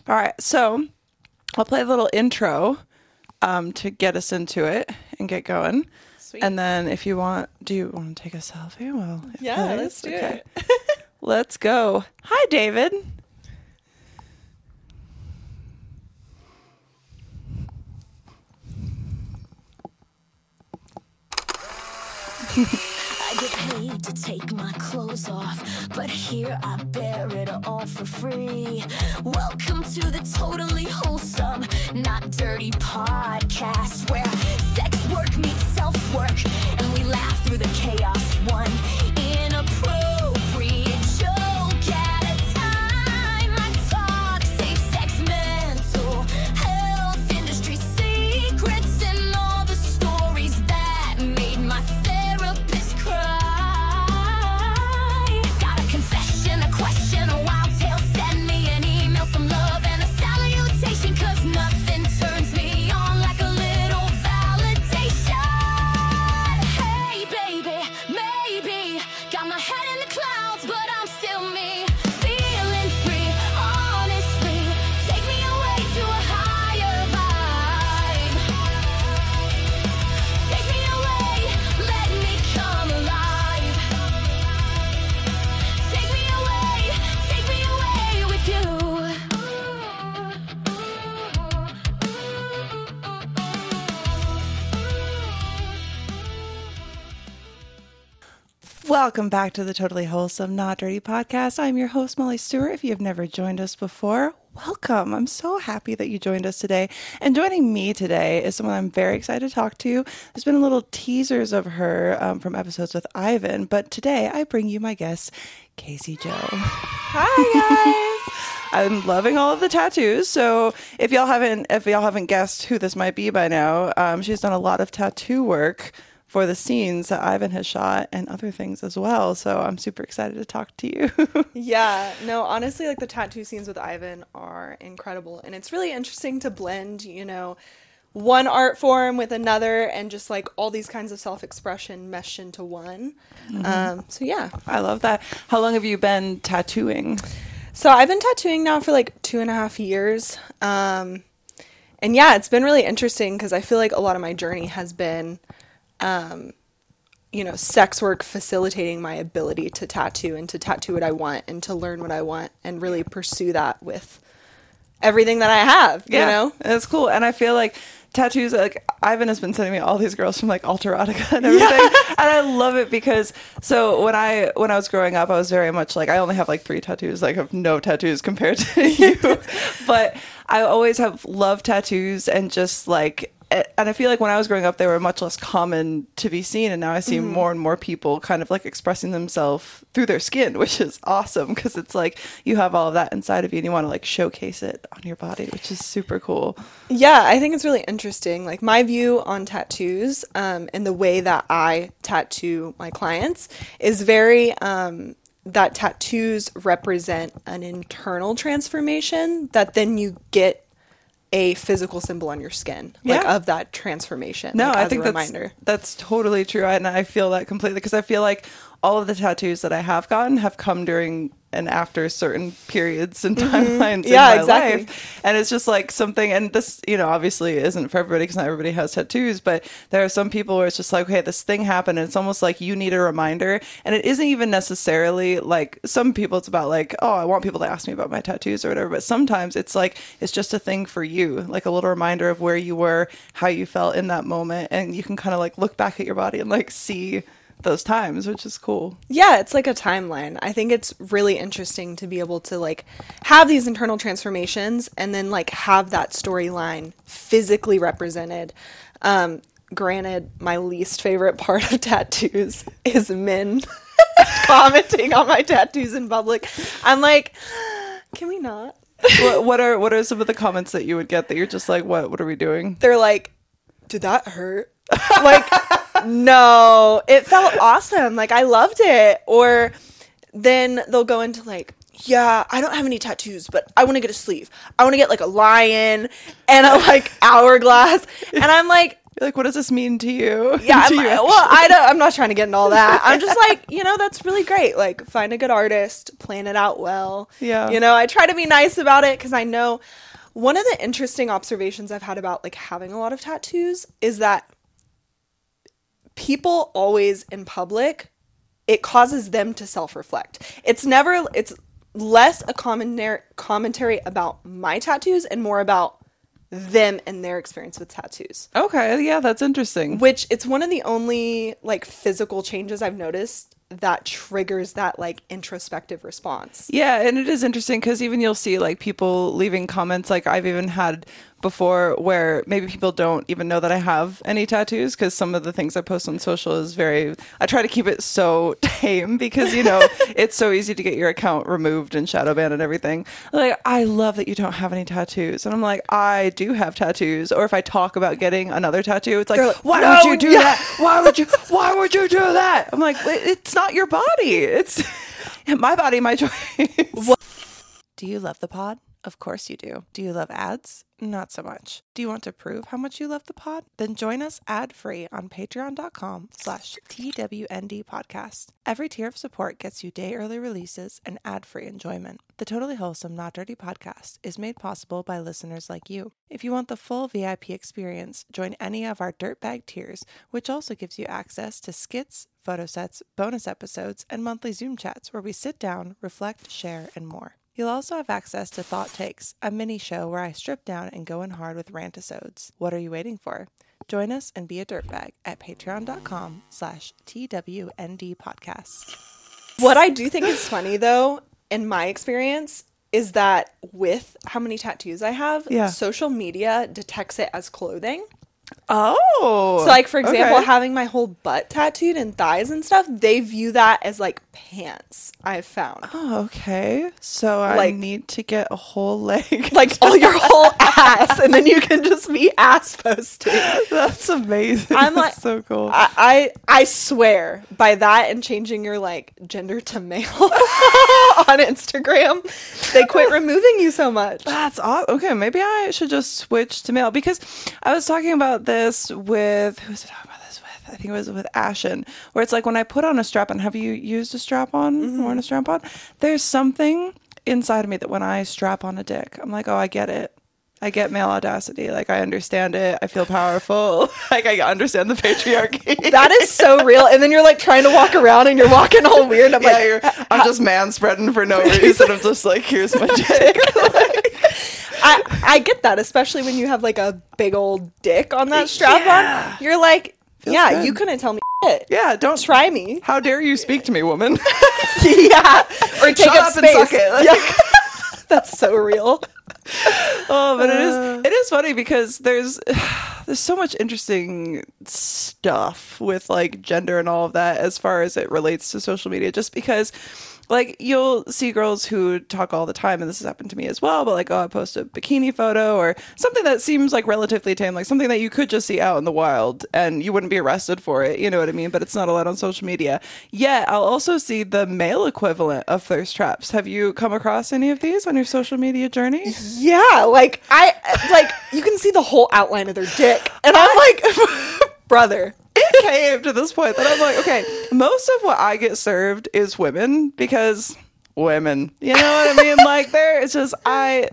All right, so I'll play a little intro to get us into it and get going. Sweet. And then if you want, do you want to take a selfie? Well, Yeah, let's do it. Let's go. Hi, David. I get paid to take my clothes off, but here I bear it all for free. Welcome to the Totally Wholesome, Not Dirty podcast, where sex work meets self-work, and we laugh through the chaos. One inappropriate joke at a time. I talk safe sex, mental health, industry secrets, and all the stories that made my therapist cry. Got a confession, a question, a wild tale, send me an email, some love and a salutation, 'cause nothing turns me on like a little validation. Hey baby, maybe got my head in the clouds, but I'm still me, feeling free, honestly, take me away to a higher vibe. Take me away, let me come alive. Take me away with you. Welcome back to the Totally Wholesome, Not Dirty podcast. I'm your host, Molly Stewart. If you have never joined us before, welcome. I'm so happy that you joined us today. And joining me today is someone I'm very excited to talk to. There's been little teasers of her from episodes with Ivan, but today I bring you my guest, Casey Joe. Hi, guys. I'm loving all of the tattoos. So if y'all haven't guessed who this might be by now, she's done a lot of tattoo work for the scenes that Ivan has shot and other things as well. So I'm super excited to talk to you. Yeah, no, honestly, like the tattoo scenes with Ivan are incredible. And it's really interesting to blend, one art form with another and just like all these kinds of self-expression meshed into one. So yeah. I love that. How long have you been tattooing? So I've been tattooing now for like 2.5 years. And yeah, it's been really interesting because I feel like a lot of my journey has been sex work facilitating my ability to tattoo and to tattoo what I want and to learn what I want and really pursue that with everything that I have, you know? It's cool. And I feel like tattoos, like Ivan has been sending me all these girls from like Alterotica and everything. And I love it because so when I was growing up, I was very much like, I only have like 3 tattoos. Like I have no tattoos compared to you, but I always have loved tattoos and just like, and I feel like when I was growing up, they were much less common to be seen. And now I see more and more people kind of like expressing themselves through their skin, which is awesome because it's like you have all of that inside of you and you want to like showcase it on your body, which is super cool. Yeah, I think it's really interesting. Like my view on tattoos and the way that I tattoo my clients is very that tattoos represent an internal transformation that then you get a physical symbol on your skin, like of that transformation. No, like, I as think a reminder. that's totally true. And I feel that completely because I feel like all of the tattoos that I have gotten have come during and after certain periods and timelines in my life. And it's just like something, and this, obviously isn't for everybody because not everybody has tattoos, but there are some people where it's just like, okay, this thing happened and it's almost like you need a reminder. And it isn't even necessarily like some people, it's about like, oh, I want people to ask me about my tattoos or whatever. But sometimes it's like, it's just a thing for you, like a little reminder of where you were, how you felt in that moment. And you can kind of like look back at your body and like see those times, which is cool. Yeah, it's like a timeline. I think it's really interesting to be able to like have these internal transformations and then like have that storyline physically represented. Granted, my least favorite part of tattoos is men commenting on my tattoos in public. I'm like, can we not? What are some of the comments that you would get that you're just like, what are we doing? They're like, did that hurt? Like, no, it felt awesome. Like, I loved it. Or then they'll go into like, yeah, I don't have any tattoos, but I want to get a sleeve. I want to get like a lion and a like hourglass. And I'm like, You're like, what does this mean to you? Yeah, I'm not trying to get into all that. I'm just like, that's really great. Like, find a good artist, plan it out well. Yeah. I try to be nice about it because I know one of the interesting observations I've had about like having a lot of tattoos is that people always in public, it causes them to self-reflect. It's less a commentary about my tattoos and more about them and their experience with tattoos. Okay, yeah, that's interesting. Which it's one of the only like physical changes I've noticed that triggers that like introspective response. Yeah, and it is interesting because even you'll see like people leaving comments, like I've even had before where maybe people don't even know that I have any tattoos because some of the things I post on social is I try to keep it so tame because it's so easy to get your account removed and shadow banned and everything. Like, I love that you don't have any tattoos, and I'm like, I do have tattoos. Or if I talk about getting another tattoo, it's like, why would you do that? Why would you do that? I'm like, it's not your body. It's my body, my choice. Do you love the pod? Of course you do. Do you love ads? Not so much. Do you want to prove how much you love the pod? Then join us ad-free on patreon.com/TWND podcast. Every tier of support gets you day early releases and ad-free enjoyment. The Totally Wholesome Not Dirty podcast is made possible by listeners like you. If you want the full VIP experience, join any of our dirtbag tiers, which also gives you access to skits, photo sets, bonus episodes, and monthly Zoom chats where we sit down, reflect, share, and more. You'll also have access to Thought Takes, a mini show where I strip down and go in hard with rant-episodes. What are you waiting for? Join us and be a dirtbag at patreon.com/TWND podcast. What I do think is funny though, in my experience, is that with how many tattoos I have, social media detects it as clothing. Oh. So like, for example, having my whole butt tattooed and thighs and stuff, they view that as like pants, I've found. Oh, okay. So I need to get a whole leg. Like all your whole ass, and then you can just be ass posting. That's amazing. I'm like, that's so cool. I swear by that and changing your like gender to male on Instagram, they quit removing you so much. That's awesome. Okay, maybe I should just switch to male because I was talking about this with who was I talking about this with? I think it was with Ashen, where it's like when I put on a strap-on. Have you used a strap-on? Worn a strap-on? There's something inside of me that when I strap on a dick, I'm like, oh, I get it. I get male audacity. Like, I understand it. I feel powerful. Like, I understand the patriarchy. That is so real. And then you're like trying to walk around and you're walking all weird. I'm I'm just man-spreading for no reason. I'm just like, here's my dick. I get that, especially when you have like a big old dick on that strap on. You're like, feels good. You couldn't tell me shit. Yeah, don't try me. How dare you speak to me, woman? Yeah. Or take Shut up space. and suck it. Like, yeah. That's so real. Oh, but it is funny because there's so much interesting stuff with like gender and all of that as far as it relates to social media, just because like you'll see girls who talk all the time, and this has happened to me as well, but like, oh, I post a bikini photo or something that seems like relatively tame, like something that you could just see out in the wild and you wouldn't be arrested for it, you know what I mean? But it's not allowed on social media. Yeah, I'll also see the male equivalent of thirst traps. Have you come across any of these on your social media journey? Yeah, like you can see the whole outline of their dick, and I'm like, brother. It came to this point that I'm like, okay, most of what I get served is women because women, you know what I mean? Like it's just, I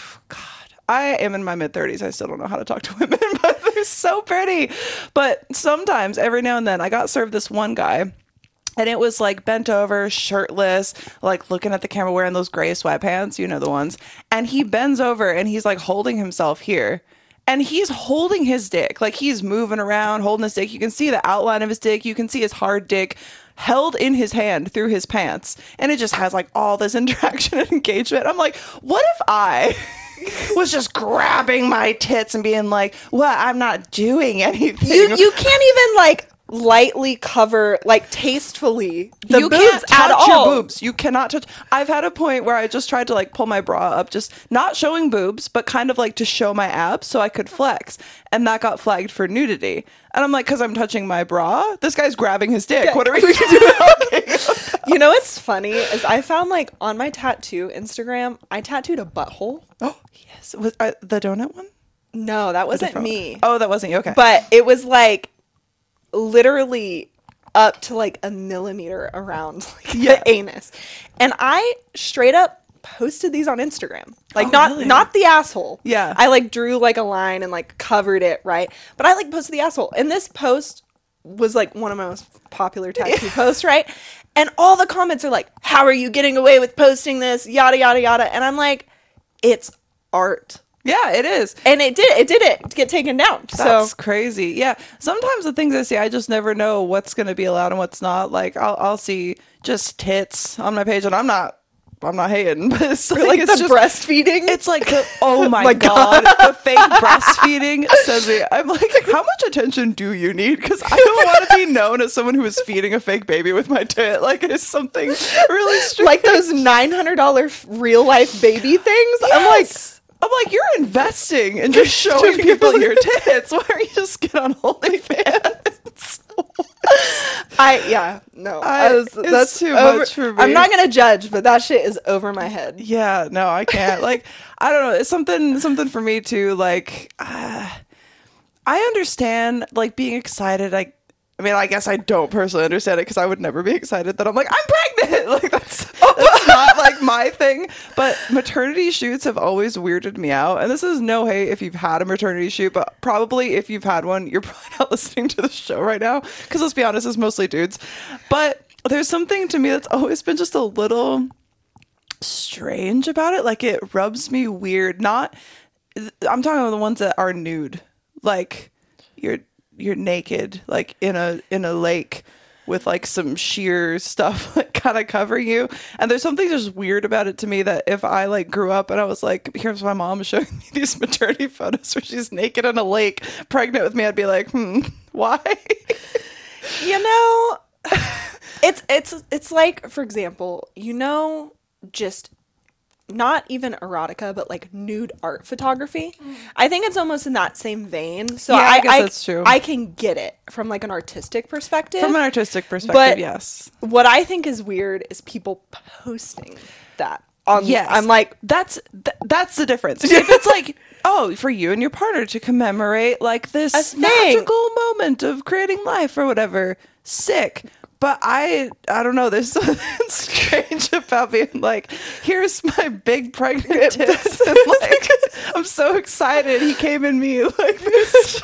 am in my mid-30s. I still don't know how to talk to women, but they're so pretty. But sometimes, every now and then, I got served this one guy. And it was like bent over, shirtless, like looking at the camera, wearing those gray sweatpants, you know the ones. And he bends over and he's like holding himself here. And he's holding his dick. Like he's moving around, holding his dick. You can see the outline of his dick. You can see his hard dick held in his hand through his pants. And it just has like all this interaction and engagement. I'm like, what if I was just grabbing my tits and being like, well, I'm not doing anything. You can't even like lightly cover, like tastefully, the you boobs can't touch at all. your boobs. You cannot touch. I've had a point where I just tried to like pull my bra up, just not showing boobs, but kind of like to show my abs so I could flex, and that got flagged for nudity. And I'm like, because I'm touching my bra, this guy's grabbing his dick. What are we doing? You know what's funny is I found like on my tattoo Instagram, I tattooed a butthole. Oh yes, was the donut one? No, that wasn't me. Oh, that wasn't you. Okay. But it was like literally up to like a millimeter around like the anus. And I straight up posted these on Instagram. Like not the asshole. Yeah. I like drew like a line and like covered it, right? But I like posted the asshole. And this post was like one of my most popular tattoo posts, right? And all the comments are like, how are you getting away with posting this? Yada, yada, yada. And I'm like, it's art. Yeah, it is. And it did get taken down. That's so crazy. Yeah. Sometimes the things I see, I just never know what's going to be allowed and what's not. Like I'll see just tits on my page and I'm not hating, but it's like the breastfeeding. It's like oh my god, the fake breastfeeding says it. I'm like, how much attention do you need? Because I don't want to be known as someone who is feeding a fake baby with my tit. Like it's something really strange. Like those $900 real life baby things. Yes. I'm like, you're investing in just showing people your tits. Why don't you just get on OnlyFans? That's too over, much for me. I'm not gonna judge, but that shit is over my head. Yeah, no, I can't. Like, I don't know. It's something for me too. Like, I understand like being excited. I mean, I guess I don't personally understand it because I would never be excited that I'm like, I'm pregnant. Like that's not like my thing. But maternity shoots have always weirded me out. And this is no hate if you've had a maternity shoot, but probably if you've had one, you're probably not listening to the show right now. Because let's be honest, it's mostly dudes. But there's something to me that's always been just a little strange about it. Like it rubs me weird. I'm talking about the ones that are nude. Like you're naked, like in a lake with like some sheer stuff like kind of covering you. And there's something just weird about it to me that if I like grew up and I was like, here's my mom showing me these maternity photos where she's naked in a lake pregnant with me, I'd be like, why? You know, it's like, for example, just not even erotica, but like nude art photography. I think it's almost in that same vein. So yeah, I guess that's true. I can get it from like an artistic perspective. From an artistic perspective, but yes. What I think is weird is people posting that. Yes. I'm like, that's the difference. If it's like, oh, for you and your partner to commemorate like this magical moment of creating life or whatever, sick. But I don't know. There's something strange about being like, here's my big pregnant tits. And like, I'm so excited. He came in me like this.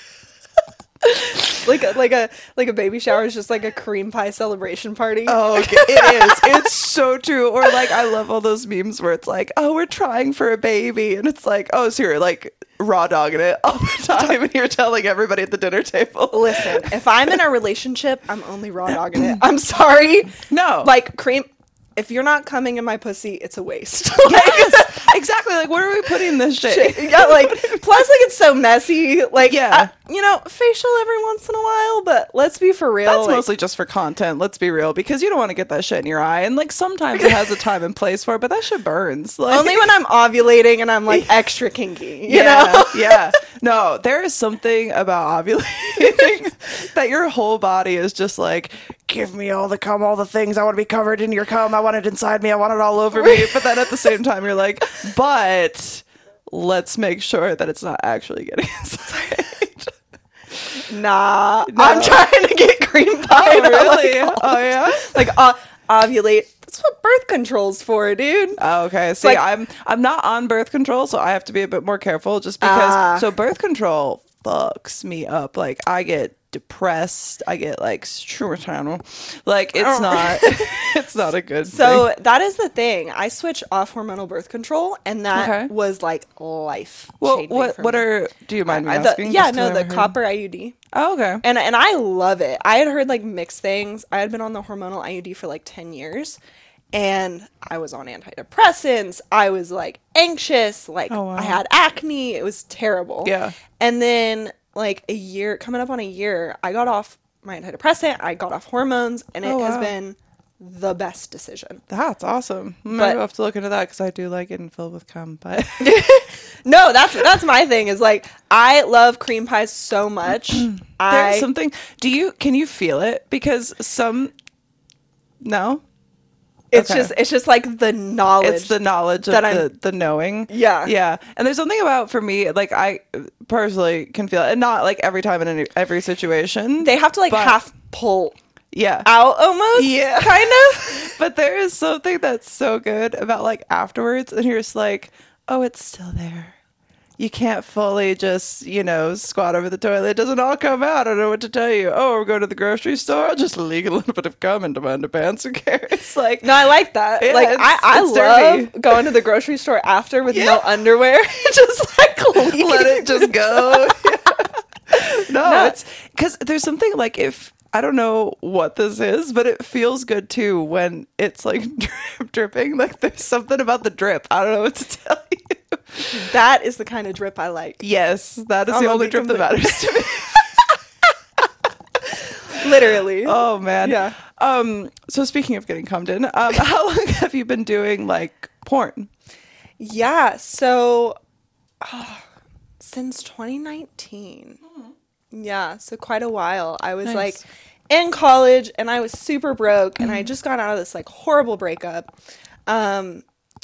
like a baby shower is just like a cream pie celebration party. Oh, okay. It is. It's so true. Or like, I love all those memes where it's like, oh, we're trying for a baby, and it's like, oh, so you're like raw dogging it all the time, and you're telling everybody at the dinner table. Listen, if I'm in a relationship, I'm only raw dogging it. I'm sorry. No, like cream. If you're not coming in my pussy, it's a waste. Yes, exactly. Like, where are we putting this shit? Yeah, like, plus, like, it's so messy. Like, yeah. Facial every once in a while, but let's be for real. That's mostly just for content, let's be real, because you don't want to get that shit in your eye. And, like, sometimes it has a time and place for it, but that shit burns. Like, only when I'm ovulating and I'm, like, extra kinky, you know? Yeah. No, there is something about ovulating that your whole body is just like, give me all the cum, all the things. I want to be covered in your cum. I want it inside me. I want it all over me. But then at the same time, you're like, but let's make sure that it's not actually getting inside. Nah, no. I'm trying to get cream pie. Oh, really? Yeah? Like, ovulate. That's what birth control's for, dude. Oh, okay. See, like, I'm not on birth control, so I have to be a bit more careful just because. So birth control fucks me up. Like, I get depressed. I get like suicidal. Like, it's not a good so thing. That is the thing. I switched off hormonal birth control, and that was like life changing. Well, do you mind me asking? The copper IUD. Oh, okay. And I love it. I had heard like mixed things. I had been on the hormonal IUD for like 10 years, and I was on antidepressants. I was like anxious. Like, I had acne. It was terrible. Yeah. And then like coming up on a year, I got off my antidepressant. I got off hormones, and it has been the best decision. That's awesome. I'll have to look into that because I do like getting filled with cum. But no, that's my thing. Is like, I love cream pies so much. There's something. Can you feel it? Because no. It's Okay. it's just like the knowledge. It's the knowledge of the knowing. Yeah. Yeah. And there's something about, for me, like, I personally can feel it, and not like every time in every situation. They have to like but- half pull Yeah. out almost. Yeah. Kind of. But there is something that's so good about, like, afterwards, and you're just like, oh, it's still there. You can't fully just, squat over the toilet. It doesn't all come out. I don't know what to tell you. Oh, we're going to the grocery store. I'll just leak a little bit of cum into my underpants. Who cares? It's like, No, I like that. Yeah, like I it's love dirty. going to the grocery store after with Yeah. no underwear. Just like leaking. let it just go. No, it's because there's something like, if I don't know what this is, but it feels good too when it's like dripping. Like, there's something about the drip. I don't know what to tell you. That is the kind of drip I like. Yes, that is I'm the gonna only be drip that complete- matters to me. Literally. Oh man. Yeah. So speaking of getting cummed in, how long have you been doing like porn? Yeah. So since 2019. Yeah. So quite a while. I was Nice. like in college and I was super broke and I just got out of this like horrible breakup. And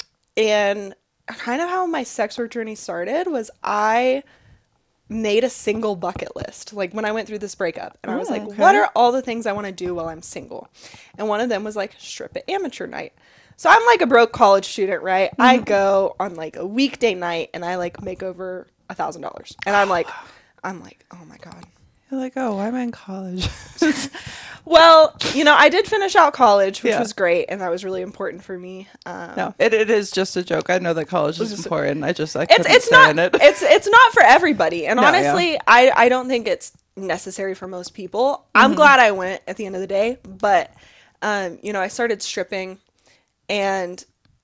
kind of how my sex work journey started was I made a single bucket list like when I went through this breakup, and I was like, okay. what are all the things I want to do while I'm single? And one of them was like strip at amateur night. So I'm like a broke college student, right? I go on like a weekday night and I like make over $1,000, and I'm like, oh my God. You're like, oh, why am I in college? Well, I did finish out college, which Yeah. was great, and that was really important for me. No, it is just a joke. I know that college is important. I couldn't It's stay not in it. it's not for everybody, and No, honestly, I don't think it's necessary for most people. I'm glad I went at the end of the day, but I started stripping, and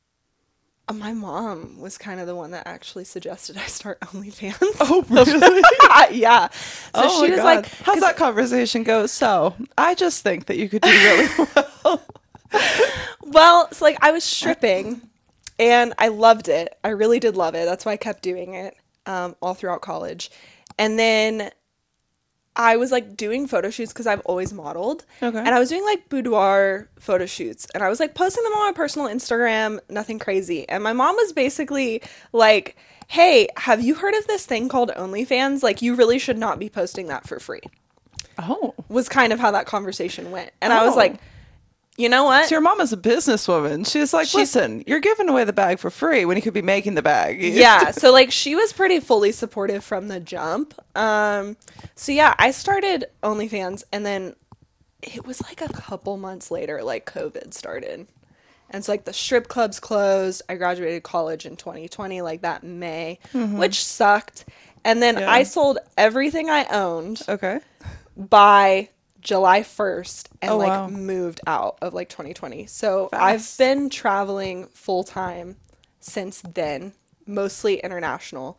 my mom was kind of the one that actually suggested I start OnlyFans. Oh, really? Yeah. So Oh she my was God. like, how's that conversation go? So I just think that you could do really well. well, it's like I was stripping and I loved it. I really did love it. That's why I kept doing it all throughout college. And then I was like doing photo shoots because I've always modeled. Okay. And I was doing like boudoir photo shoots, and I was like posting them on my personal Instagram, nothing crazy. And my mom was basically like, hey, have you heard of this thing called OnlyFans? Like, you really should not be posting that for free. Oh. Was kind of how that conversation went. And I was Oh. like, you know what? So your mom is a businesswoman. She's like, listen, you're giving away the bag for free when you could be making the bag. Yeah, so like she was pretty fully supportive from the jump. So yeah, I started OnlyFans, and then it was like a couple months later, like COVID started. And so like the strip clubs closed. I graduated college in 2020, like that May, which sucked. And then Yeah. I sold everything I owned Okay. by July 1st and Oh, like wow. moved out of like 2020. So Fast. I've been traveling full time since then, mostly international.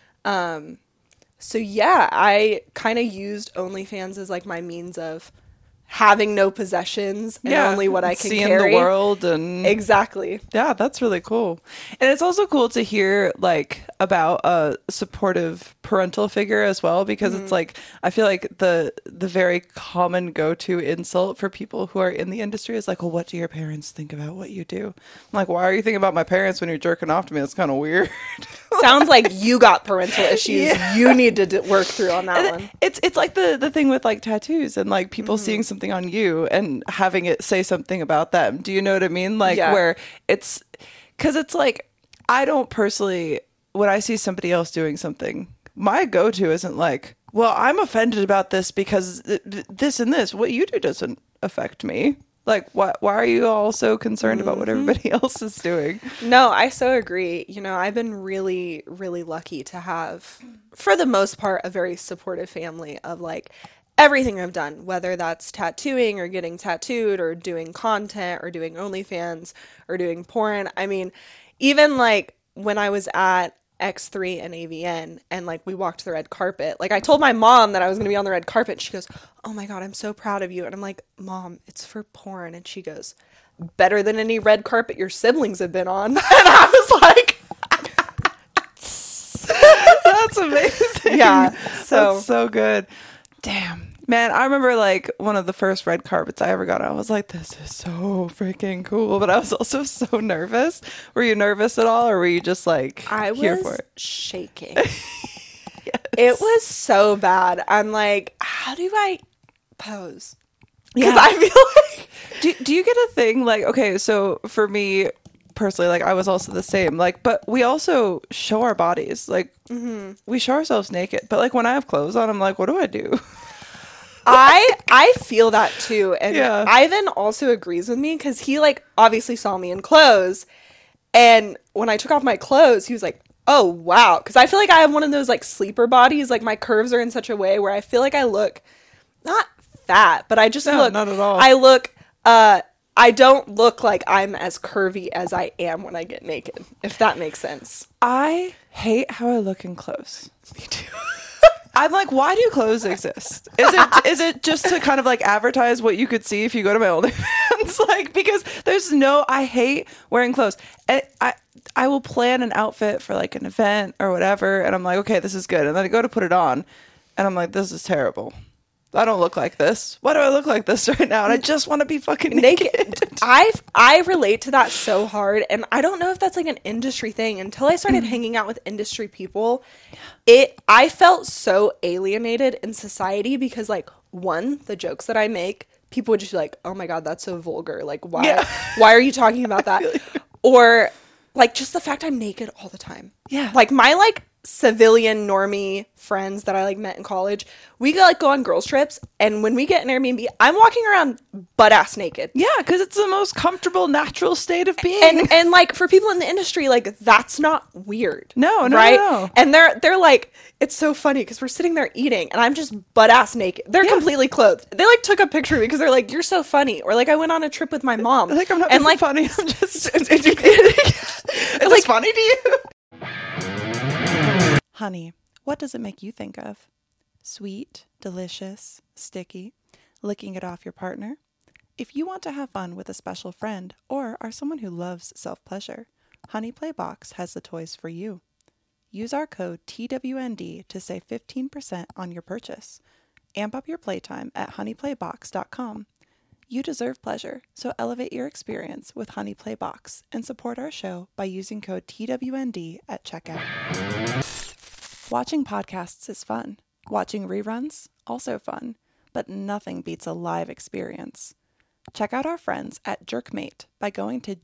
So yeah, I kind of used OnlyFans as like my means of having no possessions and only what I can seeing carry. the world and Exactly. yeah, that's really cool. And it's also cool to hear like about a supportive parental figure as well, because it's like, I feel like the very common go-to insult for people who are in the industry is like, well, what do your parents think about what you do? I'm like, why are you thinking about my parents when you're jerking off to me? That's kind of weird. Sounds like you got parental issues you need to work through on that one. It's like the thing with like tattoos and like people seeing something on you and having it say something about them. Do you know what I mean? Like Yeah. where it's, because it's like, I don't personally, when I see somebody else doing something, my go-to isn't like, well, I'm offended about this because this and this. What you do doesn't affect me. Like, why are you all so concerned about what everybody else is doing? No, I so agree. I've been really, really lucky to have, for the most part, a very supportive family of like everything I've done, whether that's tattooing or getting tattooed or doing content or doing OnlyFans or doing porn. I mean, even like when I was at X3 and AVN and like we walked the red carpet, like I told my mom that I was going to be on the red carpet, and she goes, oh my God, I'm so proud of you. And I'm like, Mom, it's for porn. And she goes, better than any red carpet your siblings have been on. And I was like, That's amazing. Yeah, so- That's so good. Damn. Man, I remember like one of the first red carpets I ever got on. I was like, this is so freaking cool. But I was also so nervous. Were you nervous at all, or were you just like here for was it? shaking. It was so bad. I'm like, how do I pose? Because Yeah. I feel like Do you get a thing like, okay, so for me personally, like I was also the same, like, but we also show our bodies, like we show ourselves naked, but like when I have clothes on, I'm like, what do I do? I feel that too. And Yeah. Ivan also agrees with me because he like obviously saw me in clothes. And when I took off my clothes, he was like, oh, wow. Because I feel like I have one of those like sleeper bodies. Like my curves are in such a way where I feel like I look not fat, but I just No, look. not at all. I look, I don't look like I'm as curvy as I am when I get naked, if that makes sense. I hate how I look in clothes. Me too. I'm like, why do clothes exist? Is it just to kind of like advertise what you could see if you go to my OnlyFans? Like, because I hate wearing clothes. And I will plan an outfit for like an event or whatever, and I'm like, okay, this is good. And then I go to put it on, and I'm like, this is terrible. I don't look like this. Why do I look like this right now? And I just want to be fucking naked. I relate to that so hard, and I don't know if that's like an industry thing. Until I started hanging out with industry people, I felt so alienated in society because like one, the jokes that I make, people would just be like, oh my god, that's so vulgar. Like why are you talking about that? Or like just the fact I'm naked all the time. Yeah. Like my like civilian normie friends that I like met in college, we like go on girls trips, and when we get an Airbnb, I'm walking around butt ass naked. Yeah, because it's the most comfortable, natural state of being. And like for people in the industry, like that's not weird. No, right? no. And they're like, it's so funny because we're sitting there eating, and I'm just butt ass naked. They're completely clothed. They like took a picture of me because they're like, you're so funny. Or like I went on a trip with my mom. Like I'm not and being like funny. I'm just. Is this funny to you? Honey, what does it make you think of? Sweet, delicious, sticky, licking it off your partner? If you want to have fun with a special friend or are someone who loves self-pleasure, Honey Playbox has the toys for you. Use our code TWND to save 15% on your purchase. Amp up your playtime at honeyplaybox.com. You deserve pleasure, so elevate your experience with Honey Playbox and support our show by using code TWND at checkout. Watching podcasts is fun. Watching reruns, also fun. But nothing beats a live experience. Check out our friends at Jerkmate by going to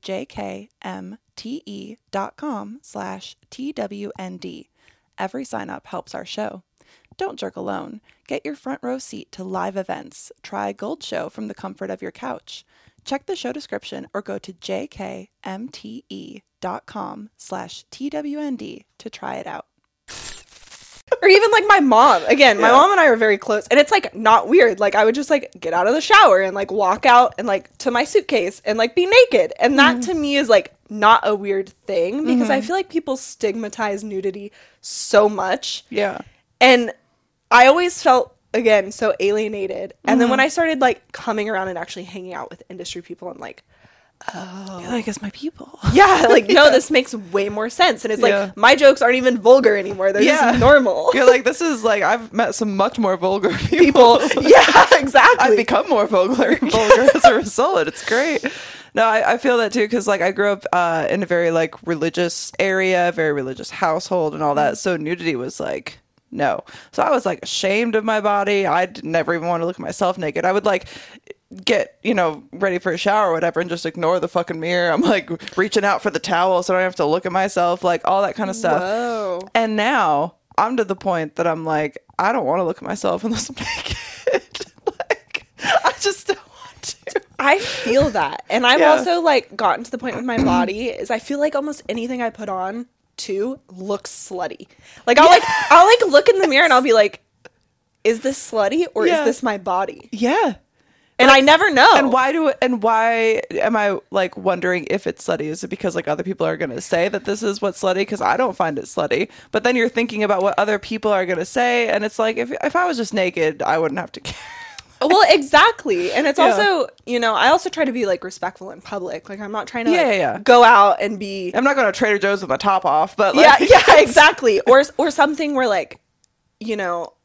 jkmte.com/TWND. Every sign up helps our show. Don't jerk alone. Get your front row seat to live events. Try a Gold Show from the comfort of your couch. Check the show description or go to jkmte.com/TWND to try it out. or even like my mom. Again, my mom and I are very close, and it's like not weird. Like I would just like get out of the shower and like walk out and like to my suitcase and like be naked, and that to me is like not a weird thing because I feel like people stigmatize nudity so much. Yeah. And I always felt, again, so alienated. And then when I started like coming around and actually hanging out with industry people, I'm like, You're like, it's my people. yeah, like, no, this makes way more sense. And it's like, my jokes aren't even vulgar anymore. They're just normal. You're like, this is like, I've met some much more vulgar people. Yeah, exactly. I've become more vulgar as a result. It's great. No, I feel that too, because like I grew up in a very like religious area, very religious household and all that. So nudity was like, no. So I was like ashamed of my body. I'd never even want to look at myself naked. I would like get, ready for a shower or whatever and just ignore the fucking mirror. I'm like reaching out for the towel so I don't have to look at myself, like all that kind of stuff. Whoa. And now I'm to the point that I'm like, I don't want to look at myself unless I'm naked. Like, I just don't want to. I feel that. And I've also like gotten to the point with my body is I feel like almost anything I put on too looks slutty. Like I'll look in the mirror and I'll be like, is this slutty or is this my body? Yeah. And I never know. And why am I like wondering if it's slutty? Is it because like other people are going to say that this is what's slutty? Because I don't find it slutty. But then you're thinking about what other people are going to say. And it's like, if I was just naked, I wouldn't have to care. Well, exactly. And it's also, I also try to be like respectful in public. Like I'm not trying to go out and be. I'm not going to Trader Joe's with my top off, but like. Yeah, exactly. Or something where like, I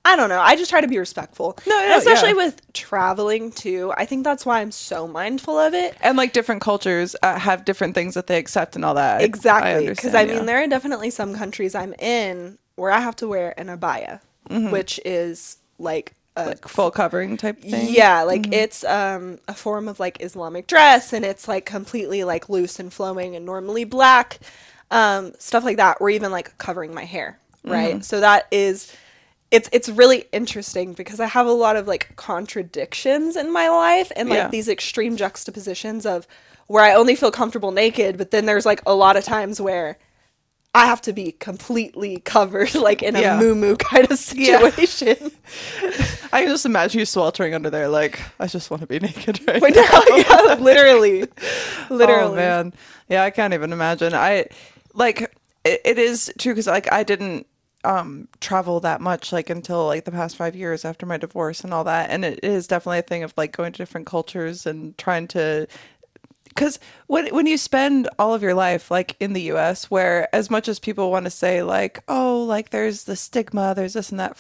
I don't know. I just try to be respectful. No, And especially yeah. with traveling too. I think that's why I'm so mindful of it. And like different cultures have different things that they accept and all that. Exactly. Because I mean, yeah. there are definitely some countries I'm in where I have to wear an abaya, which is like a like full covering type thing. yeah, like it's a form of like Islamic dress, and it's like completely like loose and flowing and normally black, stuff like that, or even like covering my hair, right? So that is it's really interesting because I have a lot of like contradictions in my life and like Yeah. these extreme juxtapositions of where I only feel comfortable naked, but then there's like a lot of times where I have to be completely covered, like in a Yeah. moo-moo kind of situation. I can just imagine you sweltering under there, like, I just want to be naked right But now. now, yeah, literally. Oh man, yeah, I can't even imagine. It is true because like I didn't travel that much like until like the past 5 years after my divorce and all that, and it is definitely a thing of like going to different cultures and trying to. Because when you spend all of your life like in the U.S., where as much as people want to say like, oh, like there's the stigma, there's this and that,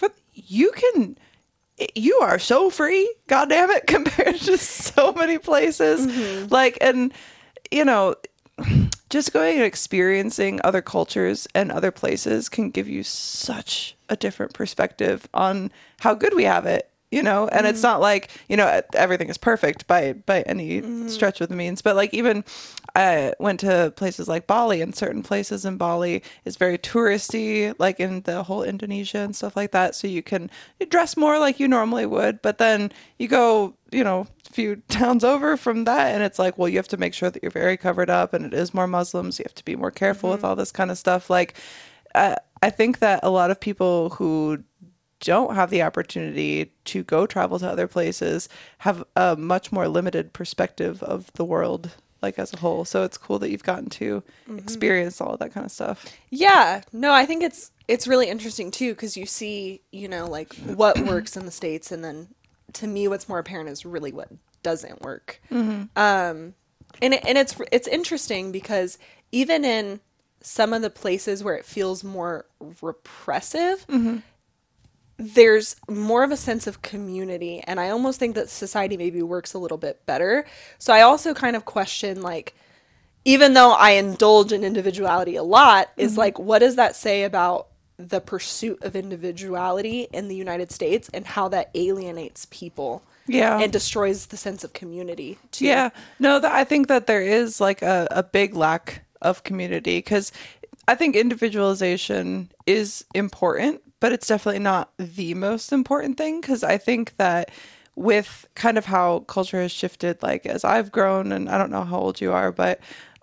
you are so free, God damn it, compared to so many places. Like, and you know, just going and experiencing other cultures and other places can give you such a different perspective on how good we have it. You know, and it's not like, you know, everything is perfect by any stretch of the means. But like even I went to places like Bali, and certain places in Bali is very touristy, like in the whole Indonesia and stuff like that. So you dress more like you normally would. But then you go, you know, a few towns over from that, and it's like, well, you have to make sure that you're very covered up, and it is more Muslims. You have to be more careful with all this kind of stuff. Like, I think that a lot of people who don't have the opportunity to go travel to other places have a much more limited perspective of the world like as a whole. So it's cool that you've gotten to experience all of that kind of stuff. Yeah, no, I think it's really interesting too because you see, you know, like what works in the States, and then to me, what's more apparent is really what doesn't work. And it's interesting because even in some of the places where it feels more repressive, there's more of a sense of community, and I almost think that society maybe works a little bit better. So I also kind of question, like, even though I indulge in individuality a lot, is like, what does that say about the pursuit of individuality in the United States and how that alienates people? Yeah. And destroys the sense of community too. Yeah. No, I think that there is like a big lack of community because I think individualization is important, but it's definitely not the most important thing because I think that with kind of how culture has shifted, like as I've grown, and I don't know how old you are, but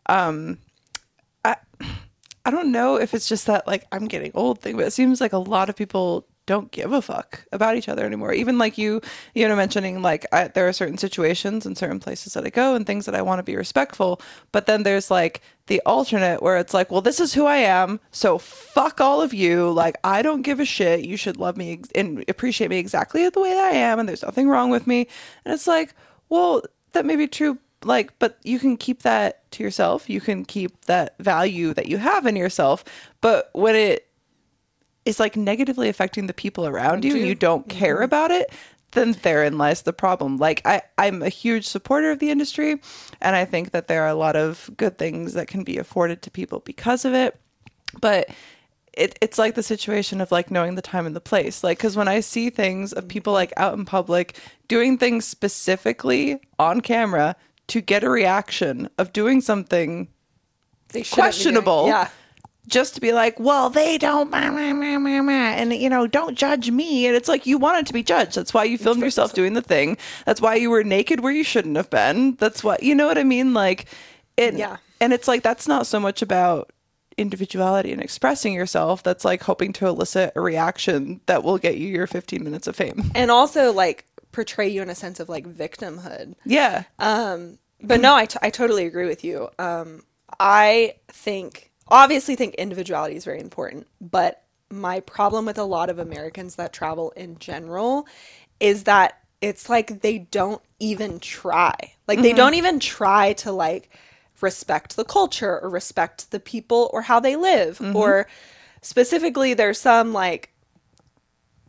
I don't know if it's just that like I'm getting old thing, but it seems like a lot of people don't give a fuck about each other anymore. Even like you know, mentioning like there are certain situations and certain places that I go and things that I want to be respectful. But then there's like the alternate where it's like, well, this is who I am. So fuck all of you. Like, I don't give a shit. You should love me and appreciate me exactly the way that I am. And there's nothing wrong with me. And it's like, well, that may be true. Like, but you can keep that to yourself. You can keep that value that you have in yourself. But when it is like negatively affecting the people around you and you don't care about it, then therein lies the problem. Like I'm a huge supporter of the industry, and I think that there are a lot of good things that can be afforded to people because of it. But it's like the situation of like knowing the time and the place. Like, because when I see things of people like out in public doing things specifically on camera to get a reaction of doing something They shouldn't be doing- questionable, Yeah. just to be like, well, they don't, and you know, don't judge me. And it's like, you wanted to be judged. That's why you filmed yourself doing the thing. That's why you were naked where you shouldn't have been. That's what, you know what I mean? Like, Yeah. And it's like, that's not so much about individuality and expressing yourself. That's like hoping to elicit a reaction that will get you your 15 minutes of fame. And also like portray you in a sense of like victimhood. Yeah. But no, I totally agree with you. I obviously think individuality is very important, but my problem with a lot of Americans that travel in general is that it's like they don't even try. Like they don't even try to like respect the culture or respect the people or how they live. Or specifically there's some like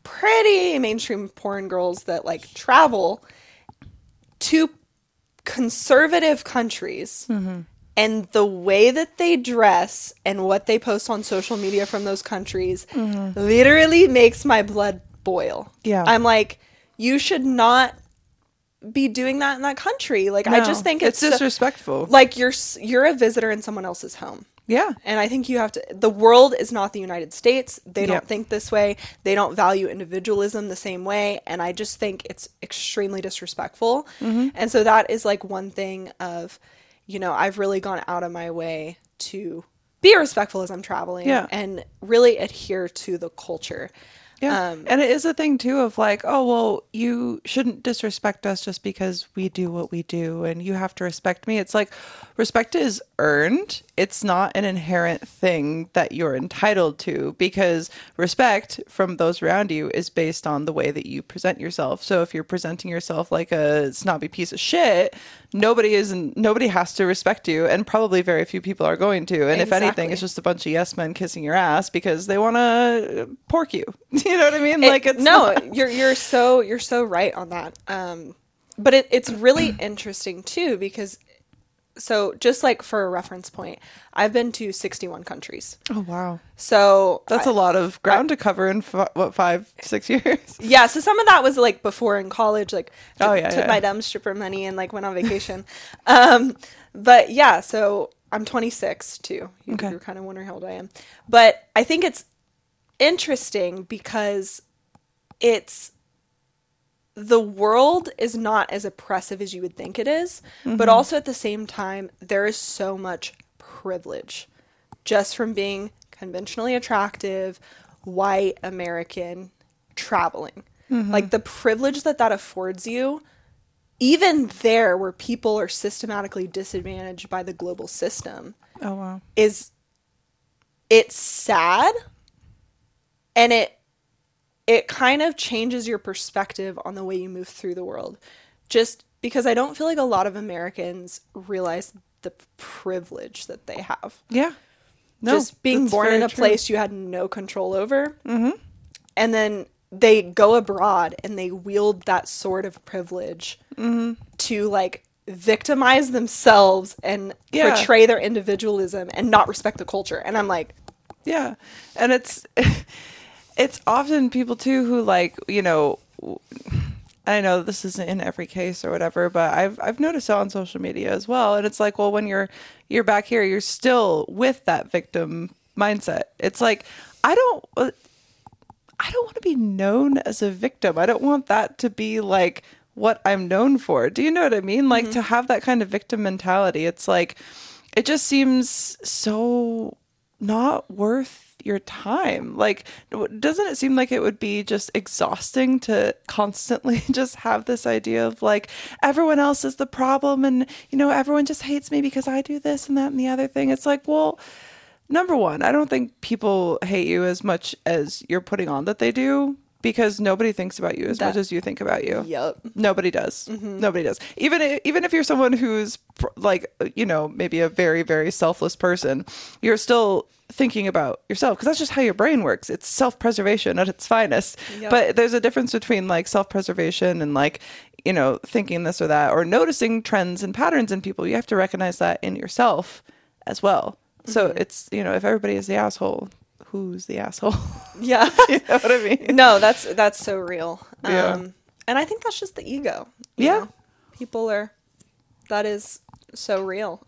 pretty mainstream porn girls that like travel to conservative countries, and the way that they dress and what they post on social media from those countries literally makes my blood boil. Yeah. I'm like, you should not be doing that in that country. Like, I just think it's disrespectful. like you're a visitor in someone else's home. Yeah. And I think you have to, the world is not the United States. They don't Yep. think this way. They don't value individualism the same way. And I just think it's extremely disrespectful. And so that is like one thing of, you know, I've really gone out of my way to be respectful as I'm traveling and really adhere to the culture. Yeah. And it is a thing too of like, oh, well, you shouldn't disrespect us just because we do what we do and you have to respect me. It's like respect is earned. It's not an inherent thing that you're entitled to, because respect from those around you is based on the way that you present yourself. So if you're presenting yourself like a snobby piece of shit, nobody has to respect you, and probably very few people are going to. And if anything, it's just a bunch of yes men kissing your ass because they want to pork you. You know what I mean? You're so right on that. But it's really interesting too, because so just like for a reference point, I've been to 61 countries. Oh, wow. So that's a lot of ground to cover in 5-6 years. Yeah. So some of that was like before in college, like took my dumb stripper money and like went on vacation. But yeah, so I'm 26 too. You're kind of wondering how old I am, but I think it's interesting because the world is not as oppressive as you would think it is, but also at the same time, there is so much privilege just from being conventionally attractive, white American, traveling. Like the privilege that affords you, even there where people are systematically disadvantaged by the global system. Oh, wow. It's sad, and it kind of changes your perspective on the way you move through the world. Just because I don't feel like a lot of Americans realize the privilege that they have. Yeah. No, just being born in a place you had no control over. And then they go abroad and they wield that sort of privilege to like victimize themselves and portray their individualism and not respect the culture. And I'm like, yeah. And it's often people too who like, you know, I know this isn't in every case or whatever, but I've noticed it on social media as well. And it's like, well, when you're back here, you're still with that victim mindset. It's like, I don't want to be known as a victim. I don't want that to be like what I'm known for. Do you know what I mean? Like to have that kind of victim mentality, it's like, it just seems so not worth your time. Like, doesn't it seem like it would be just exhausting to constantly just have this idea of like, everyone else is the problem and, you know, everyone just hates me because I do this and that and the other thing. It's like, well, number one, I don't think people hate you as much as you're putting on that they do, because nobody thinks about you as much as you think about you. Yep. Nobody does. Nobody does. Even if you're someone who's like, you know, maybe a very, very selfless person, you're still thinking about yourself, because that's just how your brain works. It's self-preservation at its finest. Yep. But there's a difference between like self-preservation and like, you know, thinking this or that, or noticing trends and patterns in people. You have to recognize that in yourself as well. So it's, you know, if everybody is the asshole, who's the asshole? Yeah. You know what I mean? No, that's so real. Yeah. And I think that's just the ego. You know? People that is so real.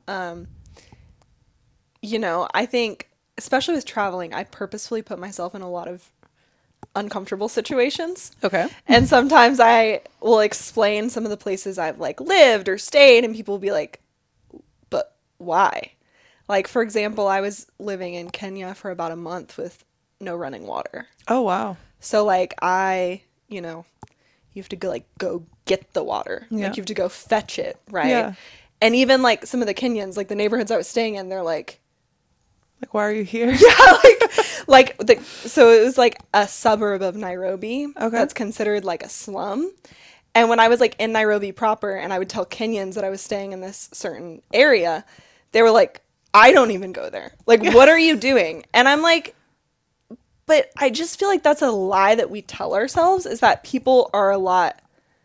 You know, I think, especially with traveling, I purposefully put myself in a lot of uncomfortable situations. Okay. And sometimes I will explain some of the places I've like lived or stayed, and people will be like, but why? Like, for example, I was living in Kenya for about a month with no running water. Oh, wow. So, like, you know, you have to go get the water. Yeah. Like, you have to go fetch it, right? Yeah. And even, like, some of the Kenyans, like, the neighborhoods I was staying in, they're like, why are you here? Yeah, so it was, like, a suburb of Nairobi. Okay. That's considered, like, a slum. And when I was, like, in Nairobi proper, and I would tell Kenyans that I was staying in this certain area, they were like, I don't even go there. Like, what are you doing? And I'm like, But I just feel like that's a lie that we tell ourselves, is that people are a lot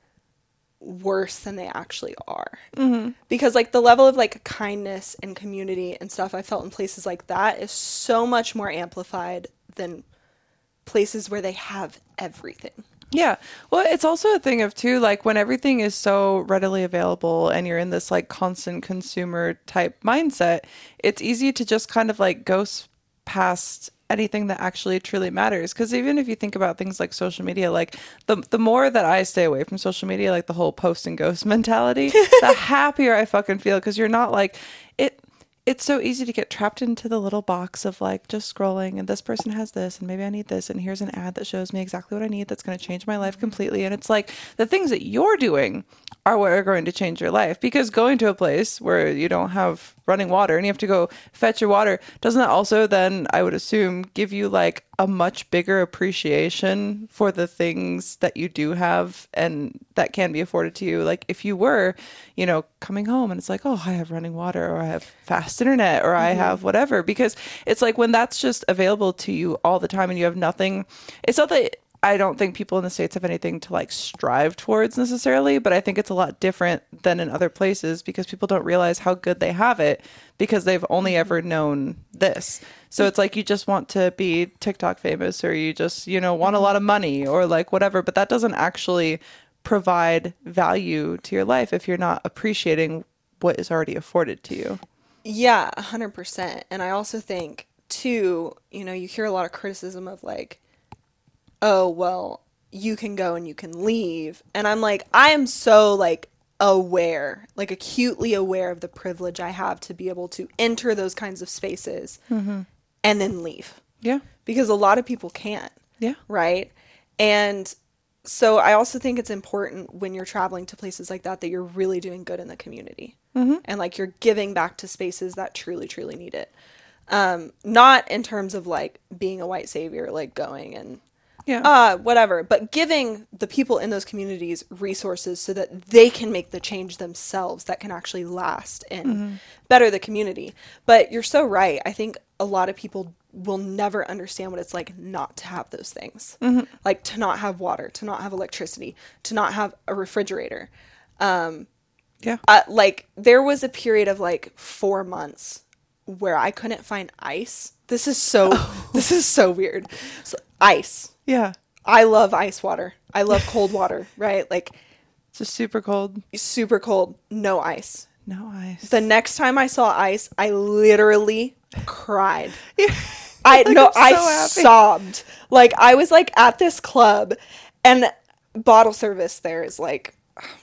worse than they actually are. Mm-hmm. Because like the level of like kindness and community and stuff I felt in places like that is so much more amplified than places where they have everything. Yeah. Well, it's also a thing of too, like when everything is so readily available and you're in this like constant consumer type mindset, it's easy to just kind of like go past anything that actually truly matters. Because even if you think about things like social media, like the more that I stay away from social media, like the whole post and ghost mentality, the happier I fucking feel. Because you're not like it's so easy to get trapped into the little box of like just scrolling and this person has this and maybe I need this and here's an ad that shows me exactly what I need that's going to change my life completely. And it's like the things that you're doing are what are going to change your life, because going to a place where you don't have running water and you have to go fetch your water, doesn't that also then, I would assume, give you like a much bigger appreciation for the things that you do have and that can be afforded to you? Like if you were, you know, coming home and it's like, oh, I have running water, or I have fast internet, or I have whatever, because it's like when that's just available to you all the time and you have nothing, it's not that I don't think people in the States have anything to like strive towards necessarily, but I think it's a lot different than in other places because people don't realize how good they have it because they've only ever known this. So it's like you just want to be TikTok famous, or you just, you know, want a lot of money or like whatever, but that doesn't actually provide value to your life if you're not appreciating what is already afforded to you. Yeah, 100%. And I also think too, you know, you hear a lot of criticism of like, oh, well, you can go and you can leave. And I'm like, I am so like aware, like acutely aware of the privilege I have to be able to enter those kinds of spaces and then leave. Yeah. Because a lot of people can't. Yeah. Right. And so I also think it's important when you're traveling to places like that you're really doing good in the community. And like you're giving back to spaces that truly, truly need it. Not in terms of like being a white savior, like going and whatever, but giving the people in those communities resources so that they can make the change themselves that can actually last and better the community. But you're so right. I think a lot of people will never understand what it's like not to have those things. Like to not have water, to not have electricity, to not have a refrigerator. Like there was a period of like 4 months where I couldn't find ice. This is so weird. So, ice. Yeah. I love ice water. I love cold water, right? Like it's just super cold. Super cold. No ice. No ice. The next time I saw ice, I literally cried. I sobbed. Like I was like at this club and bottle service there is like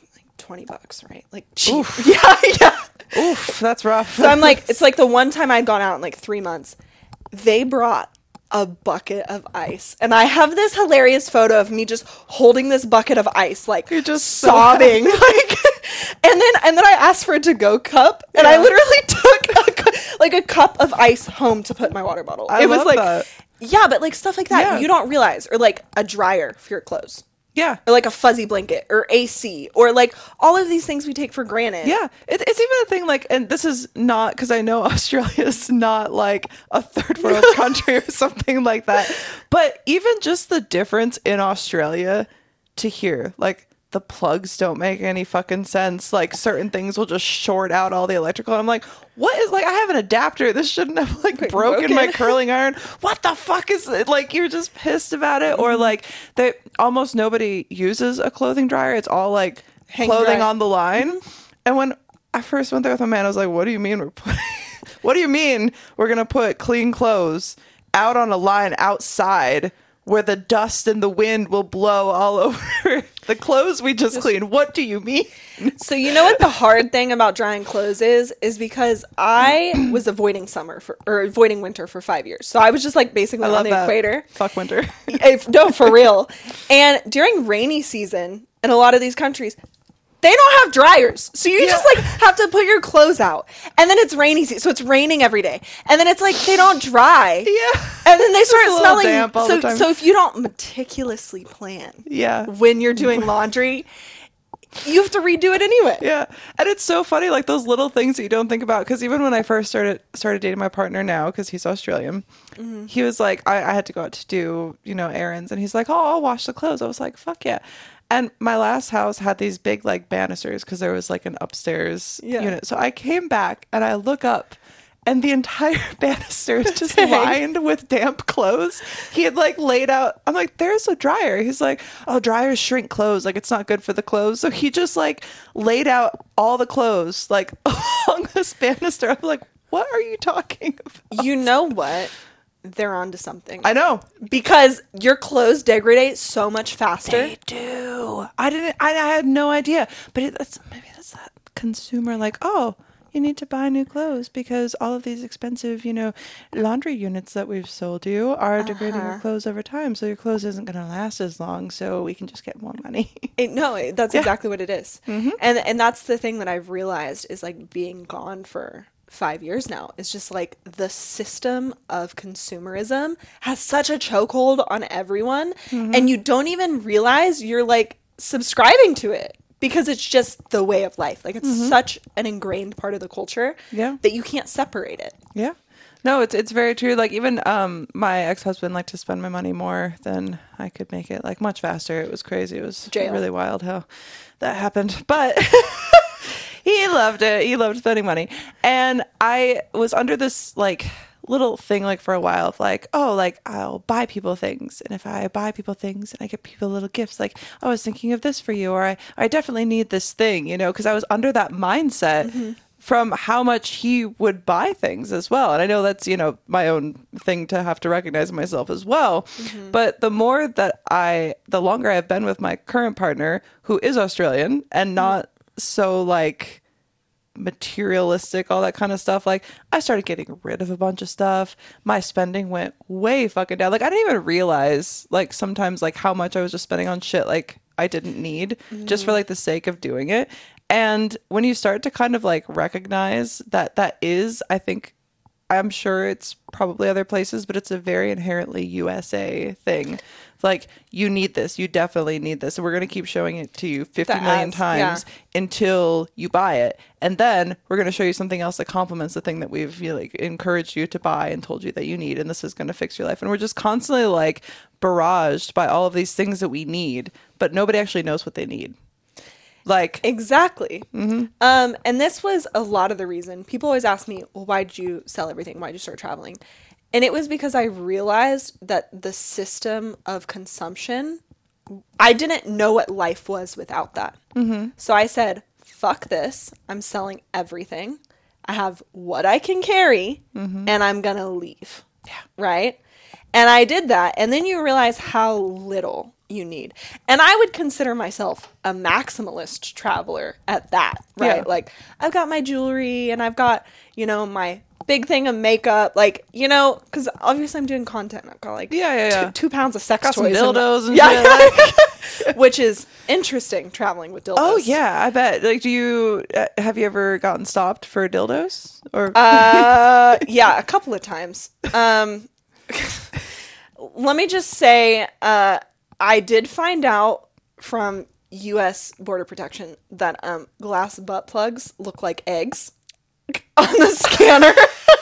$20, right? Like cheap. Oof. Yeah. Oof, that's rough. So I'm like, it's like the one time I'd gone out in like 3 months, they brought a bucket of ice. And I have this hilarious photo of me just holding this bucket of ice, like you're just sobbing. Like, and then I asked for a to-go cup, and I literally took a cup of ice home to put in my water bottle. It was like that. Yeah, but like stuff like that you don't realize, or like a dryer for your clothes. Yeah. Or like a fuzzy blanket or AC or like all of these things we take for granted. Yeah. It's even a thing like, and this is not, because I know Australia is not like a third world country or something like that. But even just the difference in Australia to here, like the plugs don't make any fucking sense. Like certain things will just short out all the electrical. I'm like, what is, like, I have an adapter. This shouldn't have like broken my curling iron. What the fuck is it? Like you're just pissed about it. Or like that almost nobody uses a clothing dryer. It's all like clothing on the line. And when I first went there with my man, I was like, what do you mean what do you mean we're going to put clean clothes out on a line outside where the dust and the wind will blow all over the clothes we just cleaned? What do you mean? So you know what the hard thing about drying clothes is because I was avoiding avoiding winter for 5 years. So I was just like basically on the equator. Fuck winter. No, for real. And during rainy season in a lot of these countries, they don't have dryers. So you just like have to put your clothes out. And then it's rainy season. So it's raining every day. And then it's like they don't dry. Yeah. And then they start smelling damp all the time. So if you don't meticulously plan when you're doing laundry, You have to redo it anyway. Yeah. And it's so funny, like those little things that you don't think about. Because even when I first started dating my partner now, because he's Australian, he was like, I had to go out to do, errands. And he's like, oh, I'll wash the clothes. I was like, fuck yeah. And my last house had these big like banisters because there was like an upstairs unit. So I came back and I look up and the entire banister is just lined with damp clothes. He had like laid out, I'm like, there's a dryer. He's like, oh, dryers shrink clothes. Like it's not good for the clothes. So he just like laid out all the clothes like along this banister. I'm like, what are you talking about? You know what? They're onto something. I know. Because your clothes degrade so much faster. They do. I had no idea. But maybe that's that consumer like, oh, you need to buy new clothes because all of these expensive, laundry units that we've sold you are degrading your clothes over time. So your clothes isn't going to last as long. So we can just get more money. That's exactly what it is. And that's the thing that I've realized is like being gone for 5 years now. It's just like the system of consumerism has such a chokehold on everyone. And you don't even realize you're like subscribing to it. Because it's just the way of life. Like, it's such an ingrained part of the culture that you can't separate it. Yeah. No, it's very true. Like, even my ex-husband liked to spend my money more than I could make it, like, much faster. It was crazy. It was really wild how that happened. But he loved it. He loved spending money. And I was under this, like, little thing like for a while of like, oh, like I'll buy people things, and if I buy people things and I get people little gifts, like, oh, I was thinking of this for you, or I definitely need this thing, because I was under that mindset from how much he would buy things as well. And I know that's my own thing to have to recognize myself as well. But the longer I've been with my current partner, who is Australian and not so like materialistic, all that kind of stuff, like I started getting rid of a bunch of stuff. My spending went way fucking down. Like I didn't even realize like sometimes like how much I was just spending on shit like I didn't need just for like the sake of doing it. And when you start to kind of like recognize that is, I think, I'm sure it's probably other places, but it's a very inherently USA thing. Like, you need this. You definitely need this. And we're going to keep showing it to you 50 million times until you buy it. And then we're going to show you something else that complements the thing that we've like encouraged you to buy and told you that you need. And this is going to fix your life. And we're just constantly like barraged by all of these things that we need, but nobody actually knows what they need. Like, exactly. And this was a lot of the reason. People always ask me, well, why'd you sell everything? Why'd you start traveling? And it was because I realized that the system of consumption, I didn't know what life was without that. So I said, fuck this. I'm selling everything. I have what I can carry and I'm going to leave. Yeah. Right? And I did that. And then you realize how little you need. And I would consider myself a maximalist traveler at that, right? Yeah. Like, I've got my jewelry and I've got, my big thing of makeup, like, because obviously I'm doing content. I've got like 2 pounds of sex toys. Some dildos and shit. Like. Which is interesting, traveling with dildos. Oh, yeah, I bet. Like, have you ever gotten stopped for dildos? Or yeah, a couple of times. Let me just say, I did find out from U.S. Border Protection that glass butt plugs look like eggs on the scanner.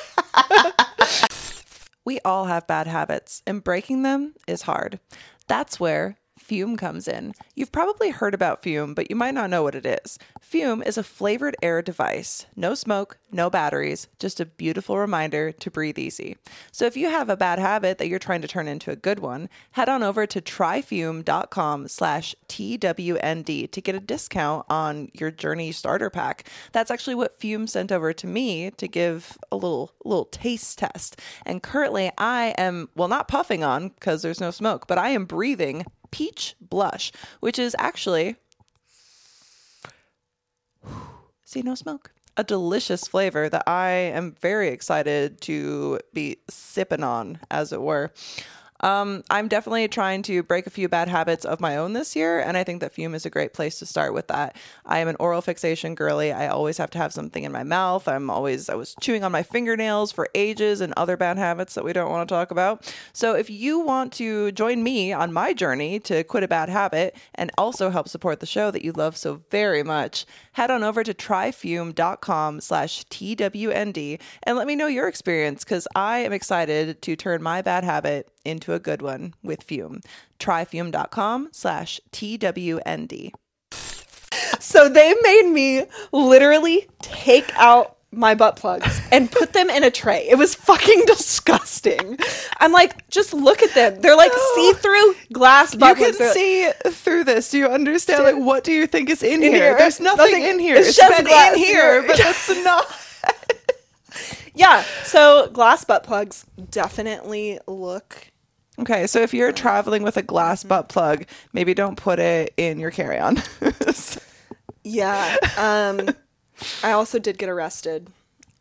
We all have bad habits, and breaking them is hard. That's where Fume comes in. You've probably heard about Fume, but you might not know what it is. Fume is a flavored air device. No smoke, no batteries, just a beautiful reminder to breathe easy. So if you have a bad habit that you're trying to turn into a good one, head on over to tryfume.com/TWND to get a discount on your Journey starter pack. That's actually what Fume sent over to me to give a little taste test. And currently I am, well, not puffing on because there's no smoke, but I am breathing Peach Blush, which is actually, see, no smoke, a delicious flavor that I am very excited to be sipping on, as it were. I'm definitely trying to break a few bad habits of my own this year, and I think that Fume is a great place to start with that. I am an oral fixation girly. I always have to have something in my mouth. I was chewing on my fingernails for ages and other bad habits that we don't want to talk about. So if you want to join me on my journey to quit a bad habit and also help support the show that you love so very much, head on over to tryfume.com/TWND and let me know your experience, because I am excited to turn my bad habit into a good one with Fume. Tryfume.com/TWND. So they made me literally take out my butt plugs and put them in a tray. It was fucking disgusting. I'm like, just look at them. They're like see-through glass butt plugs. You can see through this. Do you understand? Like, what do you think is in here? There's nothing in here. It's just been glass in here, but that's not. Yeah. So glass butt plugs definitely look. Okay, so if you're traveling with a glass butt plug, maybe don't put it in your carry-on. Yeah. I also did get arrested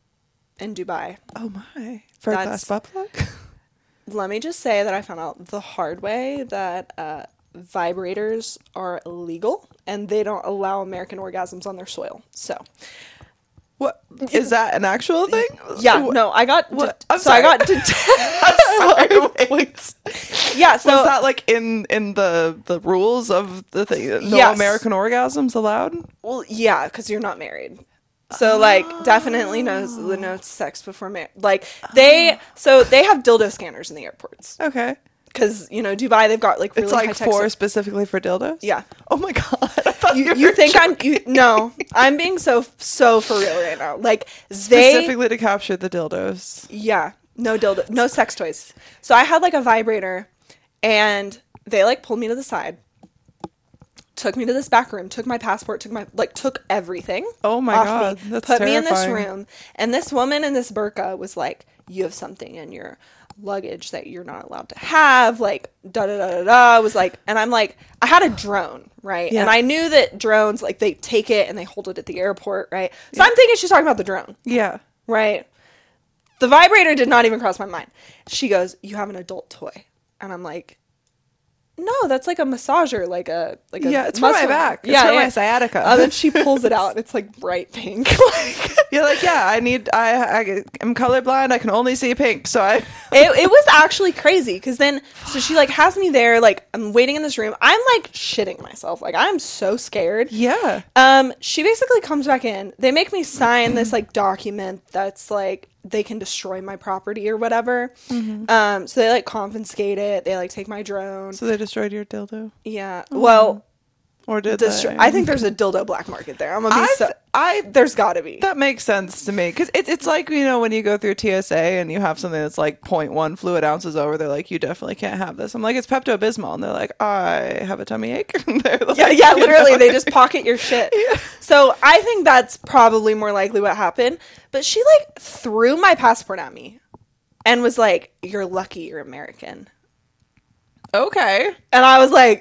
in Dubai. Oh my. For a glass butt plug? Let me just say that I found out the hard way that vibrators are illegal and they don't allow American orgasms on their soil. So. What is that an actual thing? Yeah, no, I got. I'm sorry. I got detected. I'm sorry. Wait. Yeah, so was that like in the rules of the thing? No Yes. American orgasms allowed? Well, yeah, because you're not married. So like, definitely no sex before marriage. Like they have dildo scanners in the airports. Okay. Because Dubai, they've got like really it's like high-tech for stuff. Specifically for dildos. Yeah. Oh my god. I thought You think no, I'm being so for real right now. Like specifically to capture the dildos. Yeah, no dildo, no sex toys. So I had like a vibrator, and they like pulled me to the side, took me to this back room, took my passport, took everything. Oh my god, me, that's put terrifying. me in this room, and this woman in this burqa was like, "You have something in your luggage that you're not allowed to have," like was like, and I'm like, I had a drone, right? Yeah. And I knew that drones, like, they take it and they hold it at the airport, right? So I'm thinking she's talking about the drone. Yeah. Right. The vibrator did not even cross my mind. She goes, "You have an adult toy." And I'm like, "No, that's like a massager, like a yeah, it's for my back. It's for my sciatica." And then she pulls it out, and it's like bright pink. You're like, yeah, I am colorblind. I can only see pink, so I. It was actually crazy, because then so she like has me there, like I'm waiting in this room. I'm like shitting myself, like I'm so scared. Yeah. She basically comes back in. They make me sign this like document that's like they can destroy my property or whatever. Mm-hmm. So they like confiscate it. They like take my drone. So they destroyed your dildo? Yeah. Well, or did they? I think there's a dildo black market there. I'm gonna be there's gotta be. That makes sense to me, because it's like, when you go through TSA and you have something that's like 0.1 fluid ounces over, they're like, you definitely can't have this. I'm like, it's Pepto-Bismol, and they're like, I have a tummy ache. Like, yeah, literally, they just pocket your shit. Yeah. So I think that's probably more likely what happened. But she like threw my passport at me and was like, "You're lucky you're American." Okay. And I was like,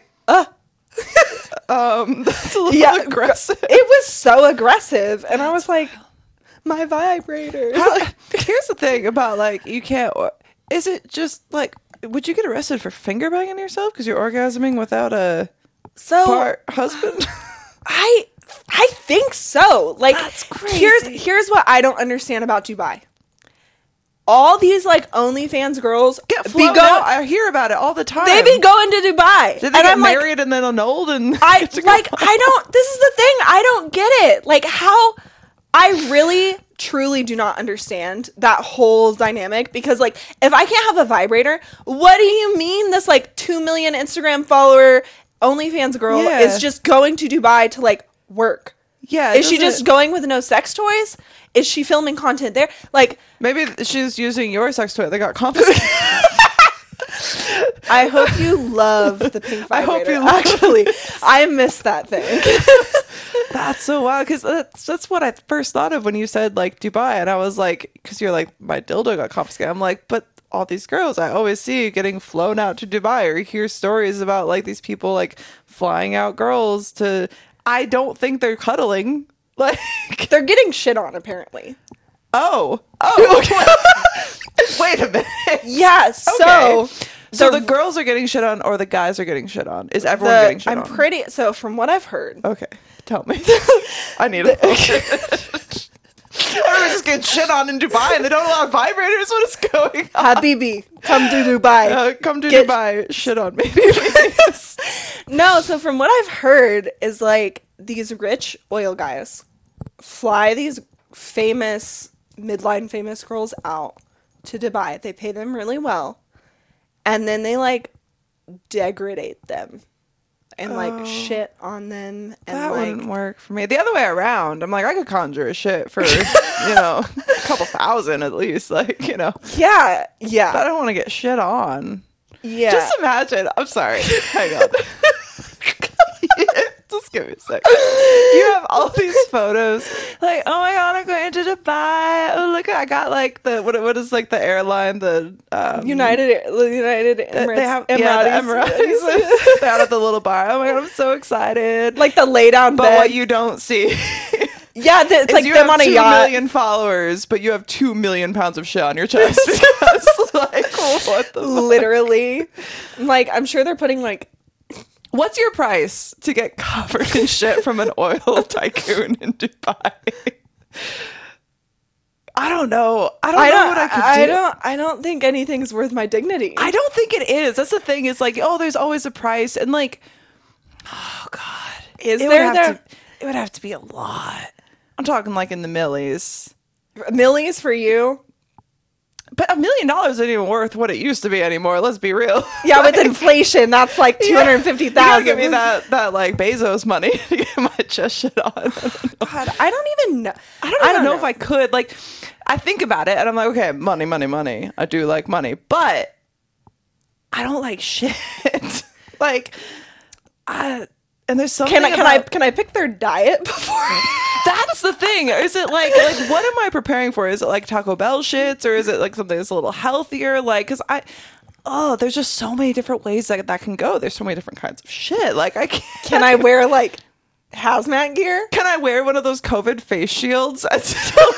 that's a little aggressive. It was so aggressive, and I was like, "My vibrator." Here's the thing about, like, you can't. Is it just like, would you get arrested for finger banging yourself because you're orgasming without a husband? I think so. Like, that's crazy. Here's what I don't understand about Dubai. All these like OnlyFans girls get flown out. I hear about it all the time. They be going to Dubai. Did they get married and then annulled? And I don't. This is the thing. I don't get it. Like, how? I really, truly do not understand that whole dynamic, because like, if I can't have a vibrator, what do you mean this like 2 million Instagram follower OnlyFans girl is just going to Dubai to like work? Yeah. Is she just going with no sex toys? Is she filming content there? Like, maybe she's using your sex toy that got confiscated. I hope you love the pink vibrator. I hope you actually. I miss that thing. That's so wild, because that's what I first thought of when you said like Dubai, and I was like, because you're like, my dildo got confiscated. I'm like, but all these girls I always see getting flown out to Dubai, or you hear stories about like these people like flying out girls to. I don't think they're cuddling. Like, they're getting shit on, apparently. Oh. Wait a minute. Yeah, so okay. So the girls are getting shit on, or the guys are getting shit on? Is everyone getting shit on? So from what I've heard. Okay, tell me. I need it. Everyone's just getting shit on in Dubai, and they don't allow vibrators. What is going on? Habibi, come to Dubai. Come to Dubai. Shit on me. No, so from what I've heard is like these rich oil guys fly these famous, midline famous girls out to Dubai. They pay them really well. And then they like degrade them and like shit on them. And that like, wouldn't work for me. The other way around, I'm like, I could conjure a shit for, a couple thousand at least. Like, Yeah. But I don't want to get shit on. Yeah. Just imagine. I'm sorry. Hang on. Just give me a sec. You have all these photos, like, oh my god, I'm going to Dubai. Oh look, I got like the what is like the airline, the United Emirates. They have the Emiratis. They're out at the little bar. Oh my god, I'm so excited. Like the lay down but bed. what you don't see. Yeah, it's like them on a yacht. You have 2 million followers, but you have 2 million pounds of shit on your chest. Because, like, what the fuck? Literally. Like, I'm sure they're putting like. What's your price to get covered in shit from an oil tycoon in Dubai? I don't know. I don't know what I could do. I don't think anything's worth my dignity. I don't think it is. That's the thing. It's like, oh, there's always a price. And like, oh God. It would have to be a lot. I'm talking like in the millies. Millies for you? But $1 million isn't even worth what it used to be anymore. Let's be real. Yeah, with inflation, that's like 250,000. Give me that like Bezos money to get my chest shit on. God, I don't even know. I don't even know if I could. Like, I think about it and I'm like, okay, money. I do like money, but I don't like shit. Like, and there's something. Can I pick their diet before? That's the thing. Is it like what am I preparing for? Is it like Taco Bell shits, or is it like something that's a little healthier? Like, because there's just so many different ways that can go. There's so many different kinds of shit. Like, I can't. Can I wear like hazmat gear? Can I wear one of those COVID face shields? Let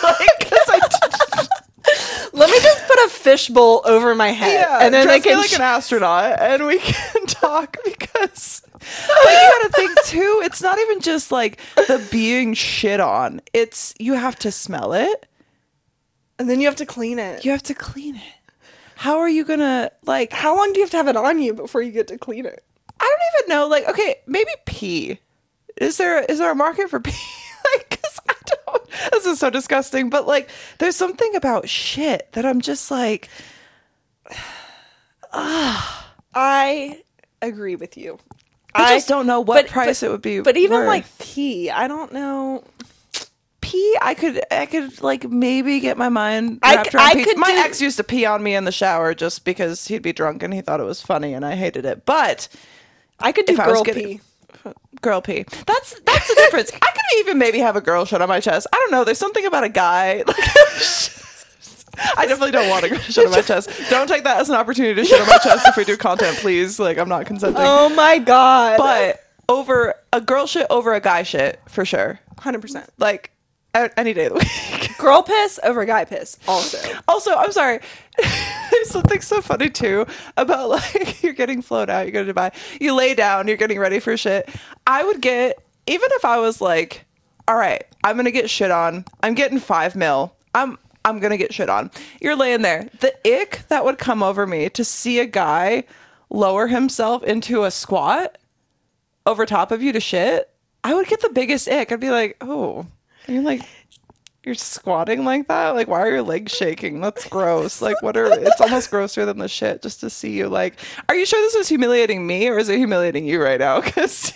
me just put a fishbowl over my head, and then I can like an astronaut, and we can talk because. Like, you gotta think too, it's not even just like the being shit on, it's you have to smell it and then you have to clean it. How are you gonna, like, how long do you have to have it on you before you get to clean it? I don't even know. Like, okay, maybe pee. Is there a market for pee? Like, because I don't, this is so disgusting, but like there's something about shit that I'm just like, I agree with you. I just don't know what price it would be. But even worth. like pee, I don't know. Pee, I could like maybe get my mind wrapped around pee. My ex used to pee on me in the shower just because he'd be drunk and he thought it was funny and I hated it. But I could do girl pee. Girl pee. That's the difference. I could even maybe have a girl shit on my chest. I don't know. There's something about a guy. Like, I definitely don't want a girl shit on my chest. Don't take that as an opportunity to shit on my chest if we do content, please. Like, I'm not consenting. Oh my God. But over a girl shit over a guy shit, for sure. 100%. Like, any day of the week. Girl piss over guy piss, Also, I'm sorry. There's something so funny, too, about, like, you're getting flown out, you go to Dubai, you lay down, you're getting ready for shit. I would get, even if I was like, all right, I'm going to get shit on. I'm getting 5 mil. I'm going to get shit on. You're laying there. The ick that would come over me to see a guy lower himself into a squat over top of you to shit, I would get the biggest ick. I'd be like, oh, you're squatting like that? Like, why are your legs shaking? That's gross. Like, it's almost grosser than the shit just to see you. Like, are you sure this is humiliating me or is it humiliating you right now? Because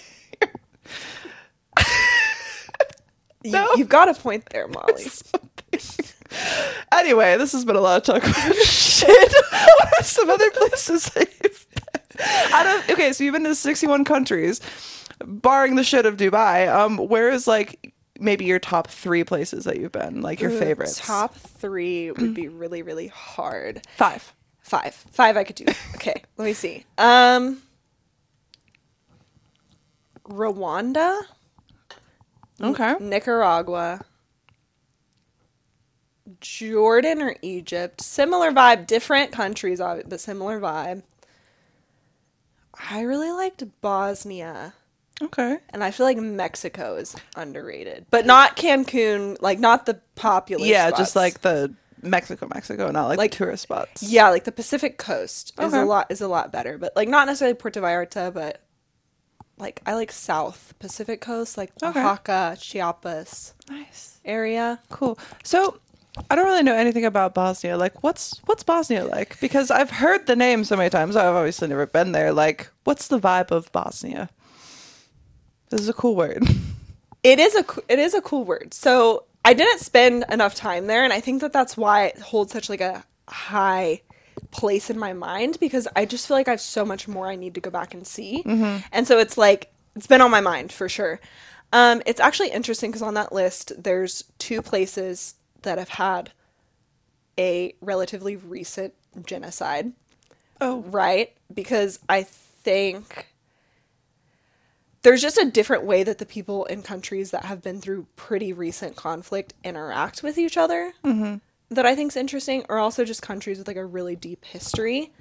you've got a point there, Molly. Anyway, this has been a lot of talk about shit. What are some other places that you've been? Okay, so you've been to 61 countries, barring the shit of Dubai. Where is, like, maybe your top 3 places that you've been, like your favorites? Top 3 would be really, really hard. 5 I could do. Okay, let me see. Rwanda. Okay. Nicaragua. Jordan or Egypt. Similar vibe, different countries, but similar vibe. I really liked Bosnia. Okay. And I feel like Mexico is underrated. But not Cancun, like not the popular spots. Just like the Mexico, not like the tourist spots. Yeah, like the Pacific Coast is Okay. a lot better. But like not necessarily Puerto Vallarta, but like I like South Pacific Coast, like Okay. Oaxaca, Chiapas Nice. area. Cool. So I don't really know anything about Bosnia. Like, what's Bosnia like? Because I've heard the name so many times. I've obviously never been there. Like, what's the vibe of Bosnia? This is a cool word. It is a cool word. So I didn't spend enough time there, and I think that that's why it holds such like a high place in my mind, because I just feel like I have so much more I need to go back and see. And so it's like it's been on my mind for sure. It's actually interesting because on that list there's 2 places that have had a relatively recent genocide. Oh. Right? Because I think there's just a different way that the people in countries that have been through pretty recent conflict interact with each other that I think is interesting, or also just countries with like a really deep history.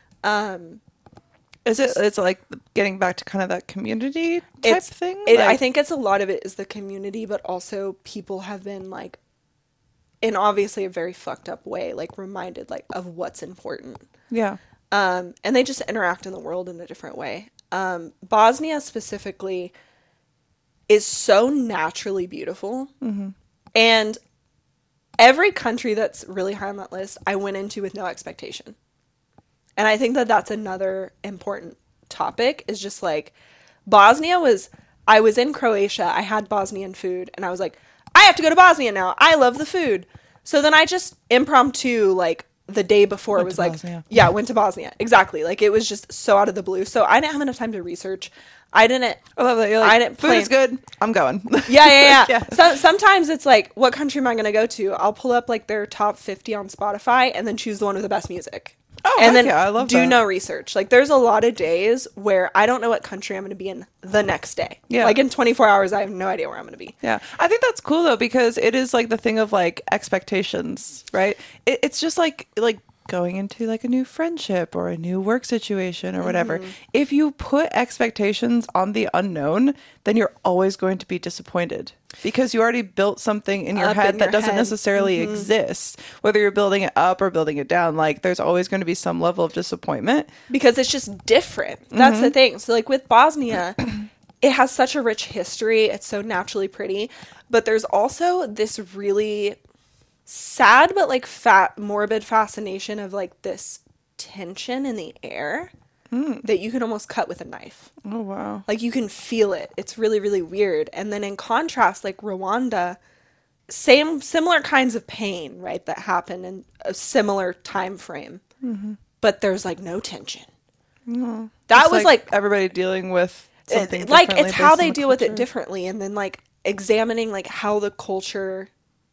It's like getting back to kind of that community type thing? I think it's a lot of it is the community, but also people have been like, in obviously a very fucked up way, like reminded like of what's important. Yeah. And they just interact in the world in a different way. Bosnia specifically is so naturally beautiful. And every country that's really high on that list, I went into with no expectation. And I think that that's another important topic, is just like I was in Croatia, I had Bosnian food, and I was like, I have to go to Bosnia now. I love the food. So then I just impromptu, like, the day before Went was to like, Bosnia. yeah, went to Bosnia. Exactly. Like, it was just so out of the blue. So I didn't have enough time to research. I love that. You're like, I didn't food plan. is good. I'm going. Yeah. Yeah. So sometimes it's like, what country am I going to go to? I'll pull up like their top 50 on Spotify and then choose the one with the best music. Oh, and heck then yeah, I love do that. no research. Like, there's a lot of days where I don't know what country I'm going to be in the next day. Yeah. Like, in 24 hours, I have no idea where I'm going to be. Yeah, I think that's cool though, because it is like the thing of like expectations, right? It's just like going into like a new friendship or a new work situation or whatever. If you put expectations on the unknown, then you're always going to be disappointed because you already built something in your Up head in that your doesn't head. necessarily exist. Whether you're building it up or building it down, like there's always going to be some level of disappointment. Because it's just different. That's the thing. So, like, with Bosnia, it has such a rich history. It's so naturally pretty. But there's also this really sad but like morbid fascination of like this tension in the air that you can almost cut with a knife. Oh wow. Like, you can feel it. It's really, really weird. And then in contrast, like Rwanda, similar kinds of pain, right, that happen in a similar time frame. But there's like no tension. That It's was like everybody dealing with something like differently it's how based on they the deal with it culture. differently, and then like examining like how the culture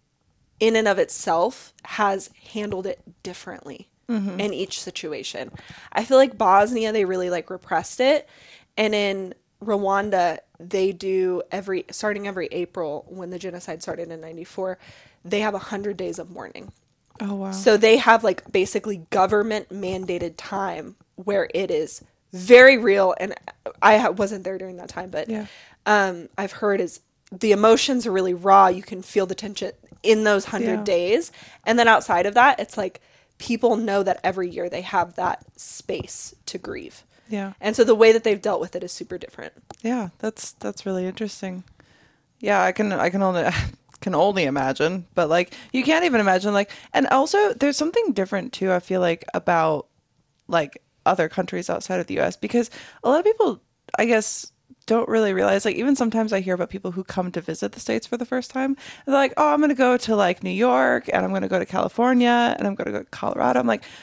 in and of itself has handled it differently in each situation. I feel like Bosnia, they really like repressed it, and in Rwanda they do starting every April, when the genocide started in 94, they have 100 days of mourning. Oh wow. So they have like basically government mandated time where it is very real, and I wasn't there during that time, but Yeah. I've heard is the emotions are really raw. You can feel the tension in those 100 Yeah. days, and then outside of that, it's like people know that every year they have that space to grieve. Yeah. And so the way that they've dealt with it is super different. Yeah, that's really interesting. Yeah, I can only can only imagine, but like you can't even imagine, like, and also there's something different too, I feel like, about like other countries outside of the US, because a lot of people, I guess, don't really realize, like, even sometimes I hear about people who come to visit the States for the first time, and they're like, oh, I'm going to go to like New York, and I'm going to go to California, and I'm going to go to Colorado. I'm like,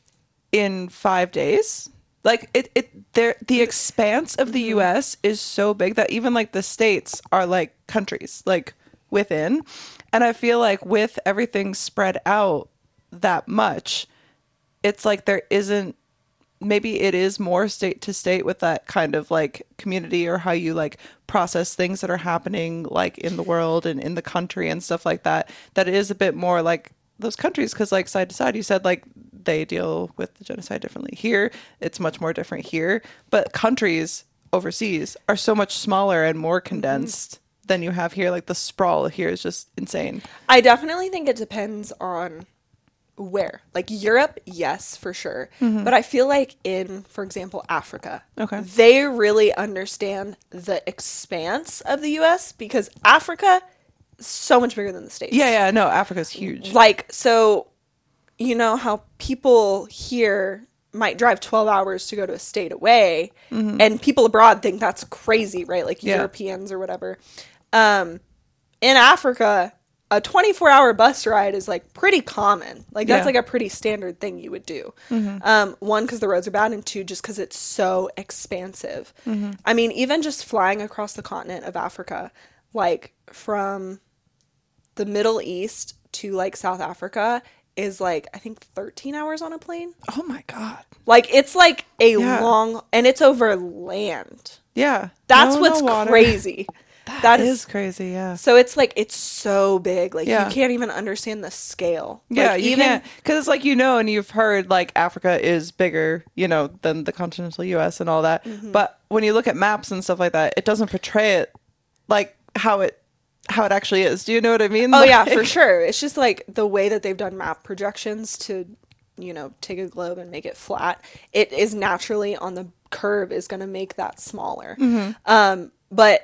in 5 days? Like the expanse of the US is so big that even like the states are like countries like within. And I feel like with everything spread out that much, it's like there isn't, maybe it is more state to state with that kind of like community, or how you like process things that are happening like in the world and in the country and stuff like that, that it is a bit more like those countries. Because like side to side, you said like they deal with the genocide differently. Here, it's much more different here. But countries overseas are so much smaller and more condensed than you have here. Like the sprawl here is just insane. I definitely think it depends on where. Like Europe, yes, for sure. But I feel like in, for example, Africa, Okay. they really understand the expanse of the US because Africa is so much bigger than the States. Yeah, no, Africa's huge. Like, so, you know how people here might drive 12 hours to go to a state away, and people abroad think that's crazy, right? Like Yeah. Europeans or whatever. In Africa, a 24-hour bus ride is like pretty common. Like that's Yeah. like a pretty standard thing you would do. One, because the roads are bad, and two, just because it's so expansive. I mean, even just flying across the continent of Africa, like from the Middle East to like South Africa is like, I think 13 hours on a plane. Oh my God. Like it's like a Yeah. long, and it's over land. Yeah. That's No what's water. crazy. That is crazy, yeah. So it's like, it's so big. Like Yeah. you can't even understand the scale. Yeah, like, you can't, because it's like, and you've heard like Africa is bigger, than the continental US and all that. But when you look at maps and stuff like that, it doesn't portray it like how it actually is. Do you know what I mean? Oh yeah, Like- for sure. It's just like the way that they've done map projections to, take a globe and make it flat. It is naturally on the curve is going to make that smaller. But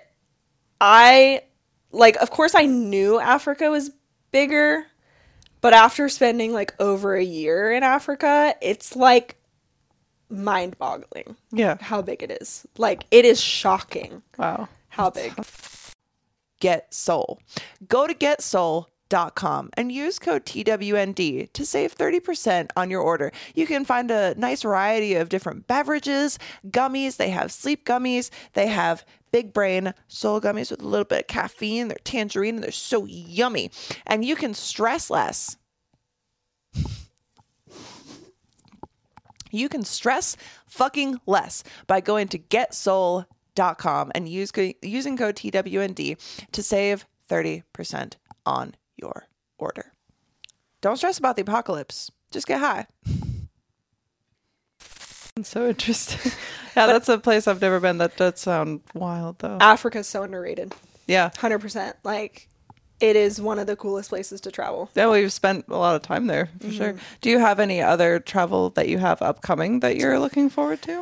of course I knew Africa was bigger, but after spending like over a year in Africa, it's like mind-boggling Yeah. how big it is. Like it is shocking Wow. how big. Get Soul. Go to getsoul.com and use code TWND to save 30% on your order. You can find a nice variety of different beverages, gummies. They have sleep gummies. They have big brain soul gummies with a little bit of caffeine. They're tangerine and they're so yummy. And you can stress less. You can stress fucking less by going to getsoul.com and using code TWND to save 30% on your order. Don't stress about the apocalypse. Just get high. It's so interesting. Yeah, that's a place I've never been. That does sound wild, though. Africa's so underrated. Yeah. 100%. Like, it is one of the coolest places to travel. Yeah, well, you've spent a lot of time there, for sure. Do you have any other travel that you have upcoming that you're looking forward to?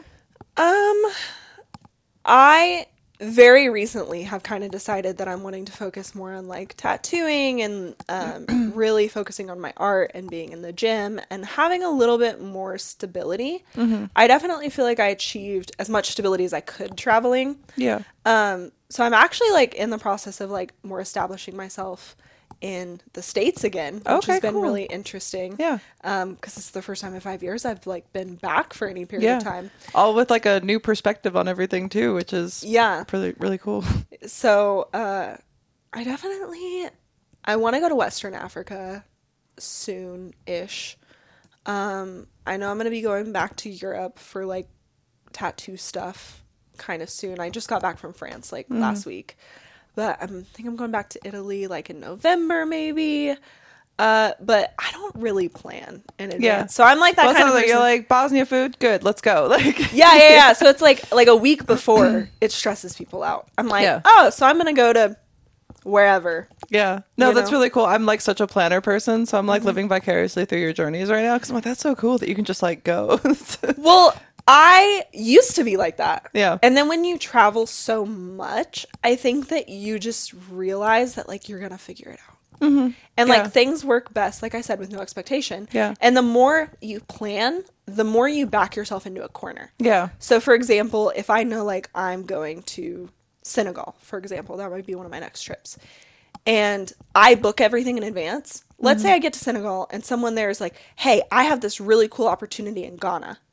I very recently have kind of decided that I'm wanting to focus more on like tattooing and really focusing on my art and being in the gym and having a little bit more stability. I definitely feel like I achieved as much stability as I could traveling. Yeah. So I'm actually like in the process of like more establishing myself in the States again, which Okay, has been cool. really interesting. Yeah. Because it's the first time in 5 years I've like been back for any period Yeah. of time. All with like a new perspective on everything, too, which is Yeah. really, really cool. So I want to go to Western Africa soon-ish. I know I'm going to be going back to Europe for like tattoo stuff kind of soon. I just got back from France like last week. But I think I'm going back to Italy like in November maybe. But I don't really plan in advance. Yeah. So I'm like that Well, kind of sounds like person. you're like, Bosnia food? Good, let's go. Like, Yeah. So it's like a week before it stresses people out. I'm like, Yeah. oh, so I'm going to go to wherever. Yeah. No, You that's know? really cool. I'm like such a planner person, so I'm like living vicariously through your journeys right now because I'm like, that's so cool that you can just like go. Well, I used to be like that. Yeah. And then when you travel so much, I think that you just realize that like you're going to figure it out. And Yeah. like things work best, like I said, with no expectation. Yeah. And the more you plan, the more you back yourself into a corner. Yeah. So for example, if I know like I'm going to Senegal, for example, that might be one of my next trips. And I book everything in advance. Let's say I get to Senegal and someone there is like, hey, I have this really cool opportunity in Ghana.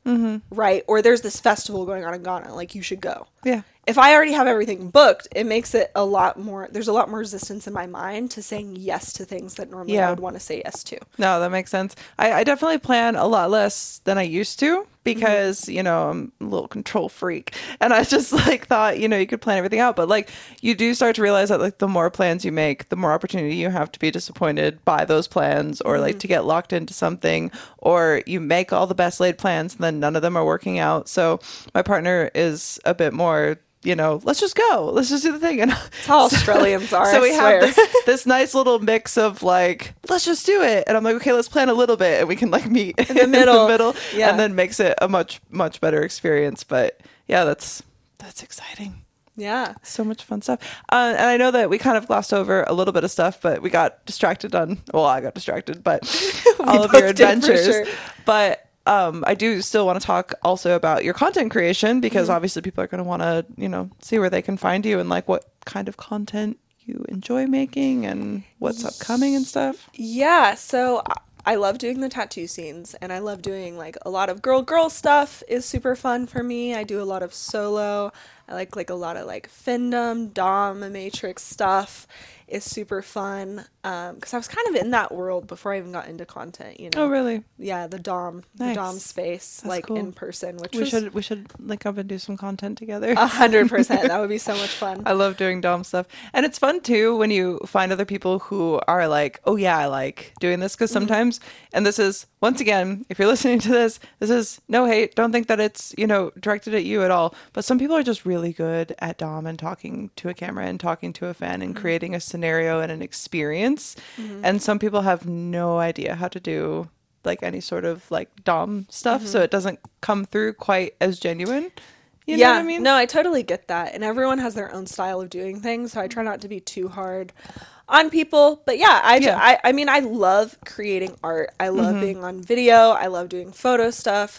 right? Or there's this festival going on in Ghana, like you should go. Yeah. If I already have everything booked, it makes it there's a lot more resistance in my mind to saying yes to things that normally I would want to say yes to. No, that makes sense. I definitely plan a lot less than I used to because, you know, I'm a little control freak. And I just like thought, you know, you could plan everything out. But like you do start to realize that like the more plans you make, the more opportunity you have to be disappointed by those plans or like to get locked into something, or you make all the best laid plans and then none of them are working out. So my partner is a bit more, you know, let's just go. Let's just do the thing. And That's how Australians are. so we I swear. have this nice little mix of like, let's just do it. And I'm like, okay, let's plan a little bit and we can like meet in the middle. Yeah. And then makes it a much, much better experience. But yeah, that's exciting. Yeah. So much fun stuff. And I know that we kind of glossed over a little bit of stuff, but we got distracted I got distracted, but all of your both did, for adventures. sure. But I do still want to talk also about your content creation because obviously people are going to want to, you know, see where they can find you and like what kind of content you enjoy making and what's upcoming and stuff. Yeah. So I love doing the tattoo scenes, and I love doing like a lot of girl stuff is super fun for me. I do a lot of solo. I like a lot of like Findom, Dom, Matrix stuff is super fun. Because I was kind of in that world before I even got into content, you know. Oh, really? Yeah, the Dom space, That's like cool. in person, which We should link up and do some content together. 100%. That would be so much fun. I love doing Dom stuff. And it's fun too when you find other people who are like, oh yeah, I like doing this. Because sometimes, and this is, once again, if you're listening to this is no hate. Don't think that it's, you know, directed at you at all. But some people are just really good at Dom and talking to a camera and talking to a fan and creating a scenario and an experience. And some people have no idea how to do like any sort of like Dom stuff. So it doesn't come through quite as genuine. You know what I mean? No, I totally get that. And everyone has their own style of doing things, so I try not to be too hard on people. But yeah, I mean, I love creating art. I love being on video. I love doing photo stuff.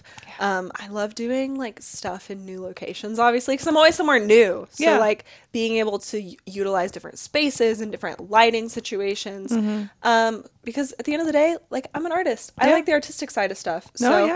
I love doing like stuff in new locations, obviously, because I'm always somewhere new. So like being able to utilize different spaces and different lighting situations. Because at the end of the day, like I'm an artist. I like the artistic side of stuff.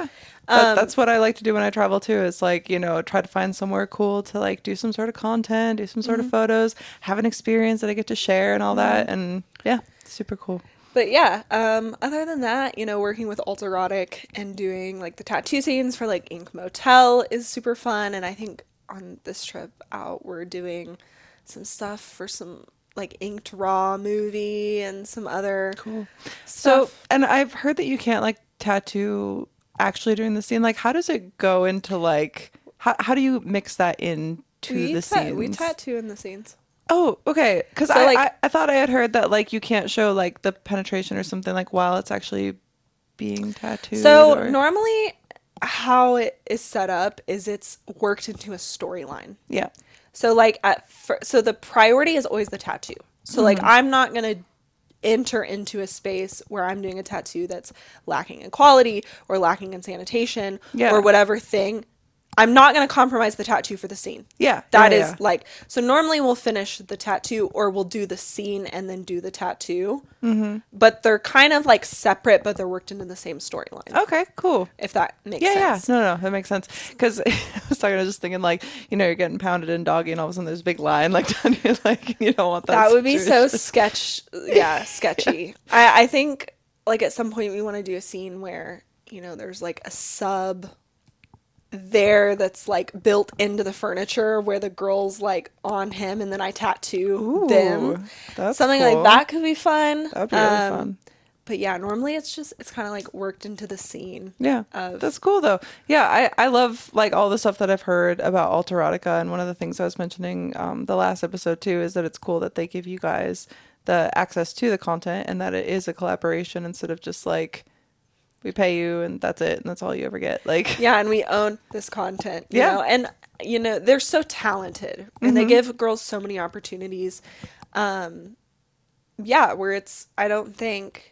That's what I like to do when I travel too, is like, you know, try to find somewhere cool to like do some sort of content, do some sort of photos, have an experience that I get to share and all that. And yeah, super cool. But yeah, other than that, you know, working with Alterotic and doing like the tattoo scenes for like Ink Motel is super fun. And I think on this trip out, we're doing some stuff for some like Inked Raw movie and some other cool stuff. So, and I've heard that you can't like tattoo actually during the scene. Like, how does it go into like, how do you mix that into the scenes? We tattoo in the scenes. Oh, okay. Because So, like- I thought I had heard that like you can't show like the penetration or something like while it's actually being tattooed. So or... normally how it is set up is it's worked into a storyline. Yeah. So like so the priority is always the tattoo. So like I'm not going to enter into a space where I'm doing a tattoo that's lacking in quality or lacking in sanitation or whatever thing. I'm not going to compromise the tattoo for the scene. Yeah. That is like, so normally we'll finish the tattoo or we'll do the scene and then do the tattoo. But they're kind of like separate, but they're worked into the same storyline. Okay, cool. If that makes sense. Yeah. No, that makes sense. Because I was just thinking like, you know, you're getting pounded in doggy and all of a sudden there's a big line like down here, like you don't want that. That would be so sketchy. I think like at some point we want to do a scene where, you know, there's like a sub there that's like built into the furniture where the girl's like on him and then I tattoo them. That's something cool. like that could be fun. That would be really fun. But yeah, normally it's kind of like worked into the scene. Yeah, that's cool though. Yeah, I love like all the stuff that I've heard about Alterotica, and one of the things I was mentioning the last episode too is that it's cool that they give you guys the access to the content and that it is a collaboration instead of just like we pay you and that's it and that's all you ever get. Like yeah, and we own this content. You know? And you know they're so talented and they give girls so many opportunities. Where it's I don't think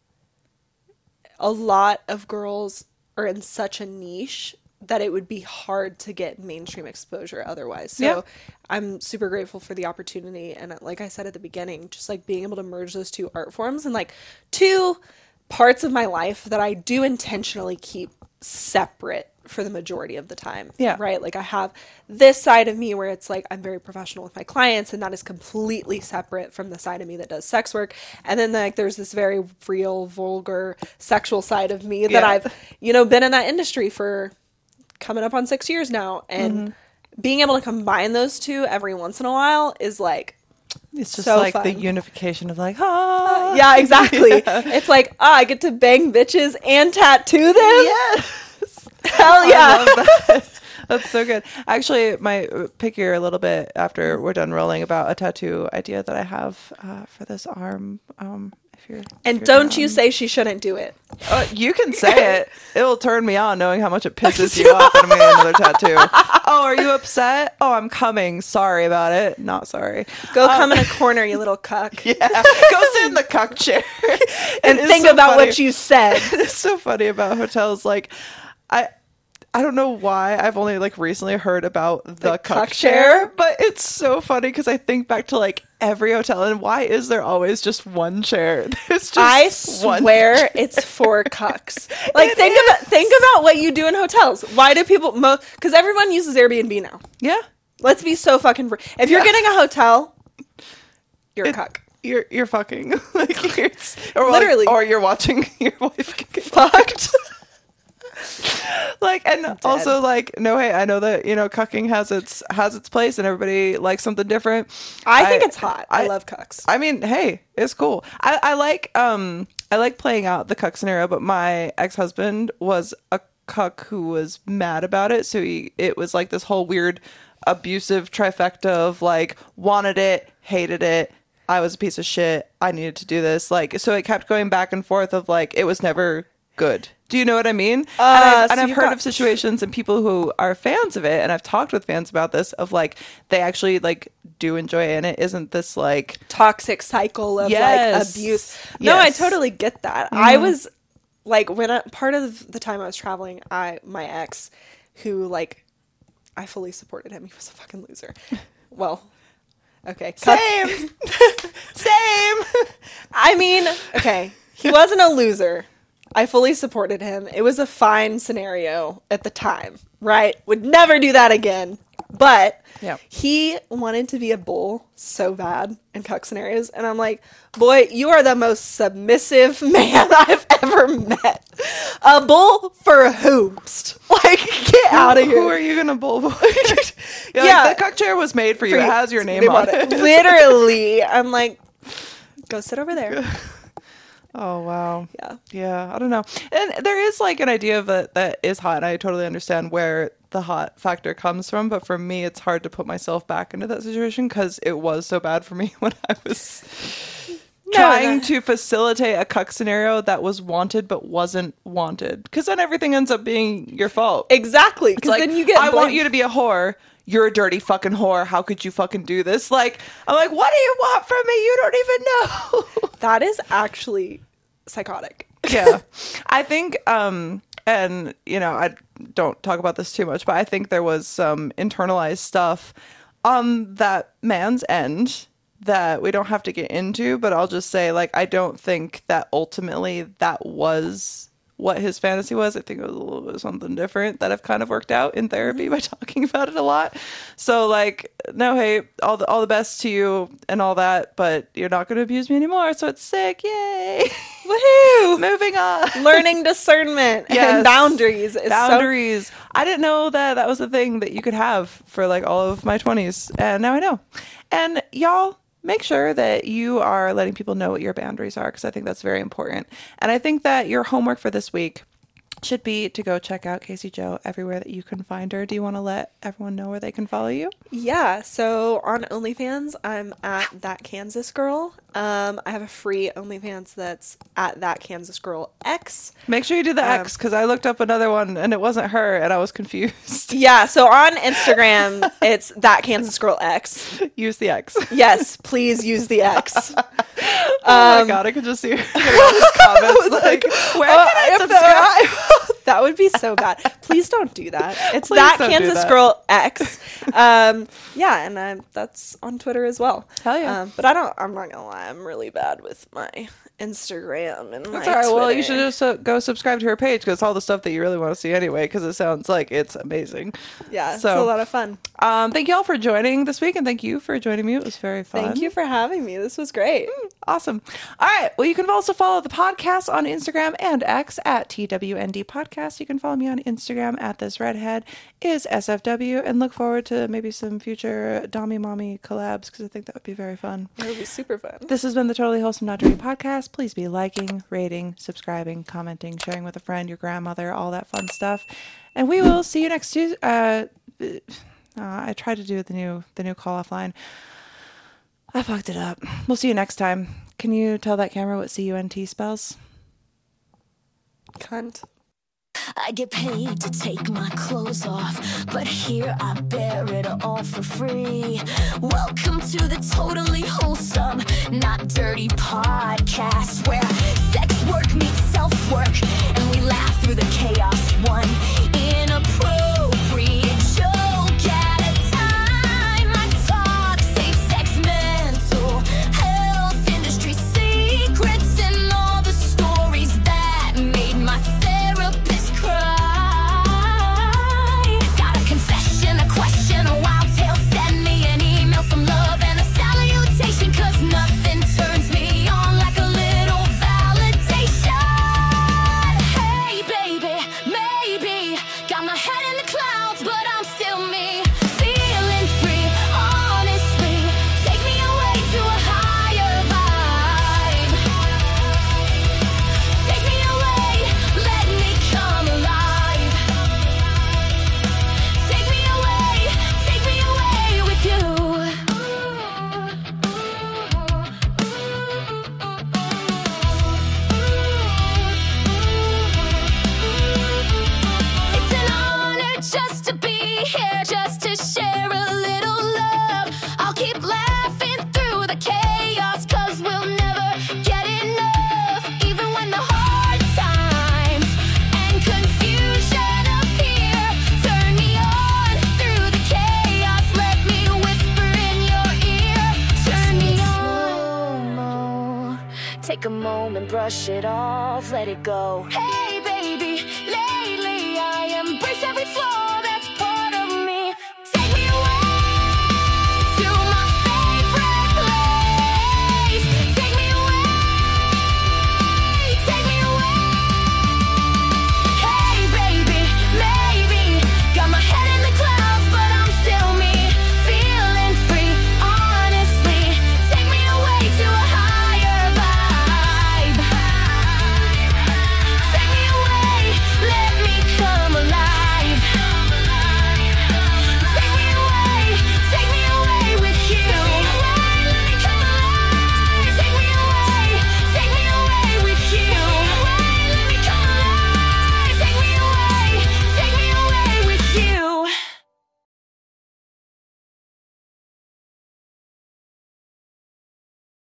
a lot of girls are in such a niche that it would be hard to get mainstream exposure otherwise. So I'm super grateful for the opportunity. And like I said at the beginning, just like being able to merge those two art forms and like two parts of my life that I do intentionally keep separate for the majority of the time. Yeah. Right? Like I have this side of me where it's like I'm very professional with my clients, and that is completely separate from the side of me that does sex work. And then like there's this very real, vulgar, sexual side of me that I've, you know, been in that industry for coming up on 6 years now. And being able to combine those two every once in a while is like, it's just so like fun. the unification of like, ah. Yeah, exactly. It's like, I get to bang bitches and tattoo them. Yes. Hell yeah. I love that. That's so good. Actually, my pick here a little bit after we're done rolling about a tattoo idea that I have for this arm. And don't you say she shouldn't do it. You can say it. It'll turn me on knowing how much it pisses you off when I'm getting another tattoo. Oh, are you upset? Oh, I'm coming. Sorry about it. Not sorry. Go come in a corner, you little cuck. Yeah. Go sit in the cuck chair. And think so about what you said. It's so funny about hotels. Like, I don't know why I've only like recently heard about the cuck chair, but it's so funny because I think back to like every hotel, and why is there always just one chair? There's just I swear it's for cucks. Like think about what you do in hotels. Why do people because everyone uses Airbnb now. Yeah. Let's be so fucking if you're getting a hotel, you're a cuck. You're fucking like or literally, like, or you're watching your wife get fucked. Like, and also like, no, hey, I know that, you know, cucking has its place and everybody likes something different. I think it's hot. I love cucks. I mean, hey, it's cool. I like playing out the cuck scenario, but my ex-husband was a cuck who was mad about it. So it was like this whole weird abusive trifecta of like wanted it, hated it. I was a piece of shit. I needed to do this. Like, so it kept going back and forth of like, it was never good. Do you know what I mean? And I've heard of situations and people who are fans of it, and I've talked with fans about this, of like, they actually like do enjoy it, and it isn't this like toxic cycle of like abuse. No, I totally get that. I was like, part of the time I was traveling, my ex, who like, I fully supported him. He was a fucking loser. Well, okay. Same. I mean, okay. He wasn't a loser. I fully supported him. It was a fine scenario at the time, right? Would never do that again. But he wanted to be a bull so bad in cuck scenarios. And I'm like, boy, you are the most submissive man I've ever met. A bull for whomst. Like, get out of here. Who are you going to bull for? Like, the cuck chair was made for you. It has your name on it. Literally. I'm like, go sit over there. Oh, wow. Yeah. I don't know. And there is like an idea of it that is hot, and I totally understand where the hot factor comes from, but for me it's hard to put myself back into that situation because it was so bad for me when I was trying to facilitate a cuck scenario that was wanted but wasn't wanted, because then everything ends up being your fault. Exactly. Because like, then you get I want you to be a whore. You're a dirty fucking whore. How could you fucking do this? Like, I'm like, what do you want from me? You don't even know. That is actually psychotic. Yeah. I think, and, you know, I don't talk about this too much, but I think there was some internalized stuff on that man's end that we don't have to get into, but I'll just say, like, I don't think that ultimately that was what his fantasy was. I think it was a little bit of something different that I've kind of worked out in therapy by talking about it a lot. So like, no, hey, all the best to you and all that, but you're not going to abuse me anymore. So it's sick. Yay. Woohoo. Moving on. Learning discernment and boundaries. Boundaries. I didn't know that was a thing that you could have for like all of my 20s. And now I know. And y'all, make sure that you are letting people know what your boundaries are, because I think that's very important. And I think that your homework for this week should be to go check out Casey Joe everywhere that you can find her. Do you want to let everyone know where they can follow you? Yeah, so on OnlyFans, I'm at That Kansas Girl. I have a free OnlyFans that's at That Kansas Girl X. Make sure you do the X, because I looked up another one and it wasn't her and I was confused. Yeah, so on Instagram, it's That Kansas Girl X. Use the X. Yes, please use the X. Oh my God, I could just see all these comments like, where can I subscribe? That would be so bad. Please don't do that. It's Please that don't do Kansas that. Girl X. Yeah, and that's on Twitter as well. Hell yeah. But I'm not gonna lie, I'm really bad with my Instagram and my That's all right. Well, you Twitter. should just go subscribe to her page because it's all the stuff that you really want to see anyway. Because it sounds like it's amazing. Yeah, it's So, a lot of fun. Thank you all for joining this week, and thank you for joining me. It was very fun. Thank you for having me. This was great. Awesome. All right. Well, you can also follow the podcast on Instagram and X at TWND Podcast. You can follow me on Instagram at This Redhead is SFW, and look forward to maybe some future Dommy Mommy collabs because I think that would be very fun. It would be super fun. This has been the Totally Wholesome Not Dirty Podcast. Please be liking, rating, subscribing, commenting, sharing with a friend, your grandmother, all that fun stuff. And we will see you next Tuesday. I tried to do the new call offline. I fucked it up. We'll see you next time. Can you tell that camera what CUNT spells? Cunt. I get paid to take my clothes off, but here I bear it all for free. Welcome to the Totally Wholesome Not Dirty Podcast, where sex work meets self-work, and we laugh through the chaos one inappropriate joke at a time. I talk safe sex, mental health, industry secrets, and all the stories that made my therapist cry. Got a confession, a question, a wild tale, send me an email, some love and a salutation, 'cause nothing turns me on like a little validation. Hey baby, maybe got my head in the clouds, but I'm still me, feeling free, honestly. Take me away to a higher vibe. Take me away, let me come alive. Take me away with you. It's an honor just to be here, just to share a little love. I'll keep laughing through the chaos, 'cause we'll never get enough. Even when the hard times and confusion appear, turn me on through the chaos. Let me whisper in your ear. Turn me on. Take a moment, brush it off, let it go. Hey!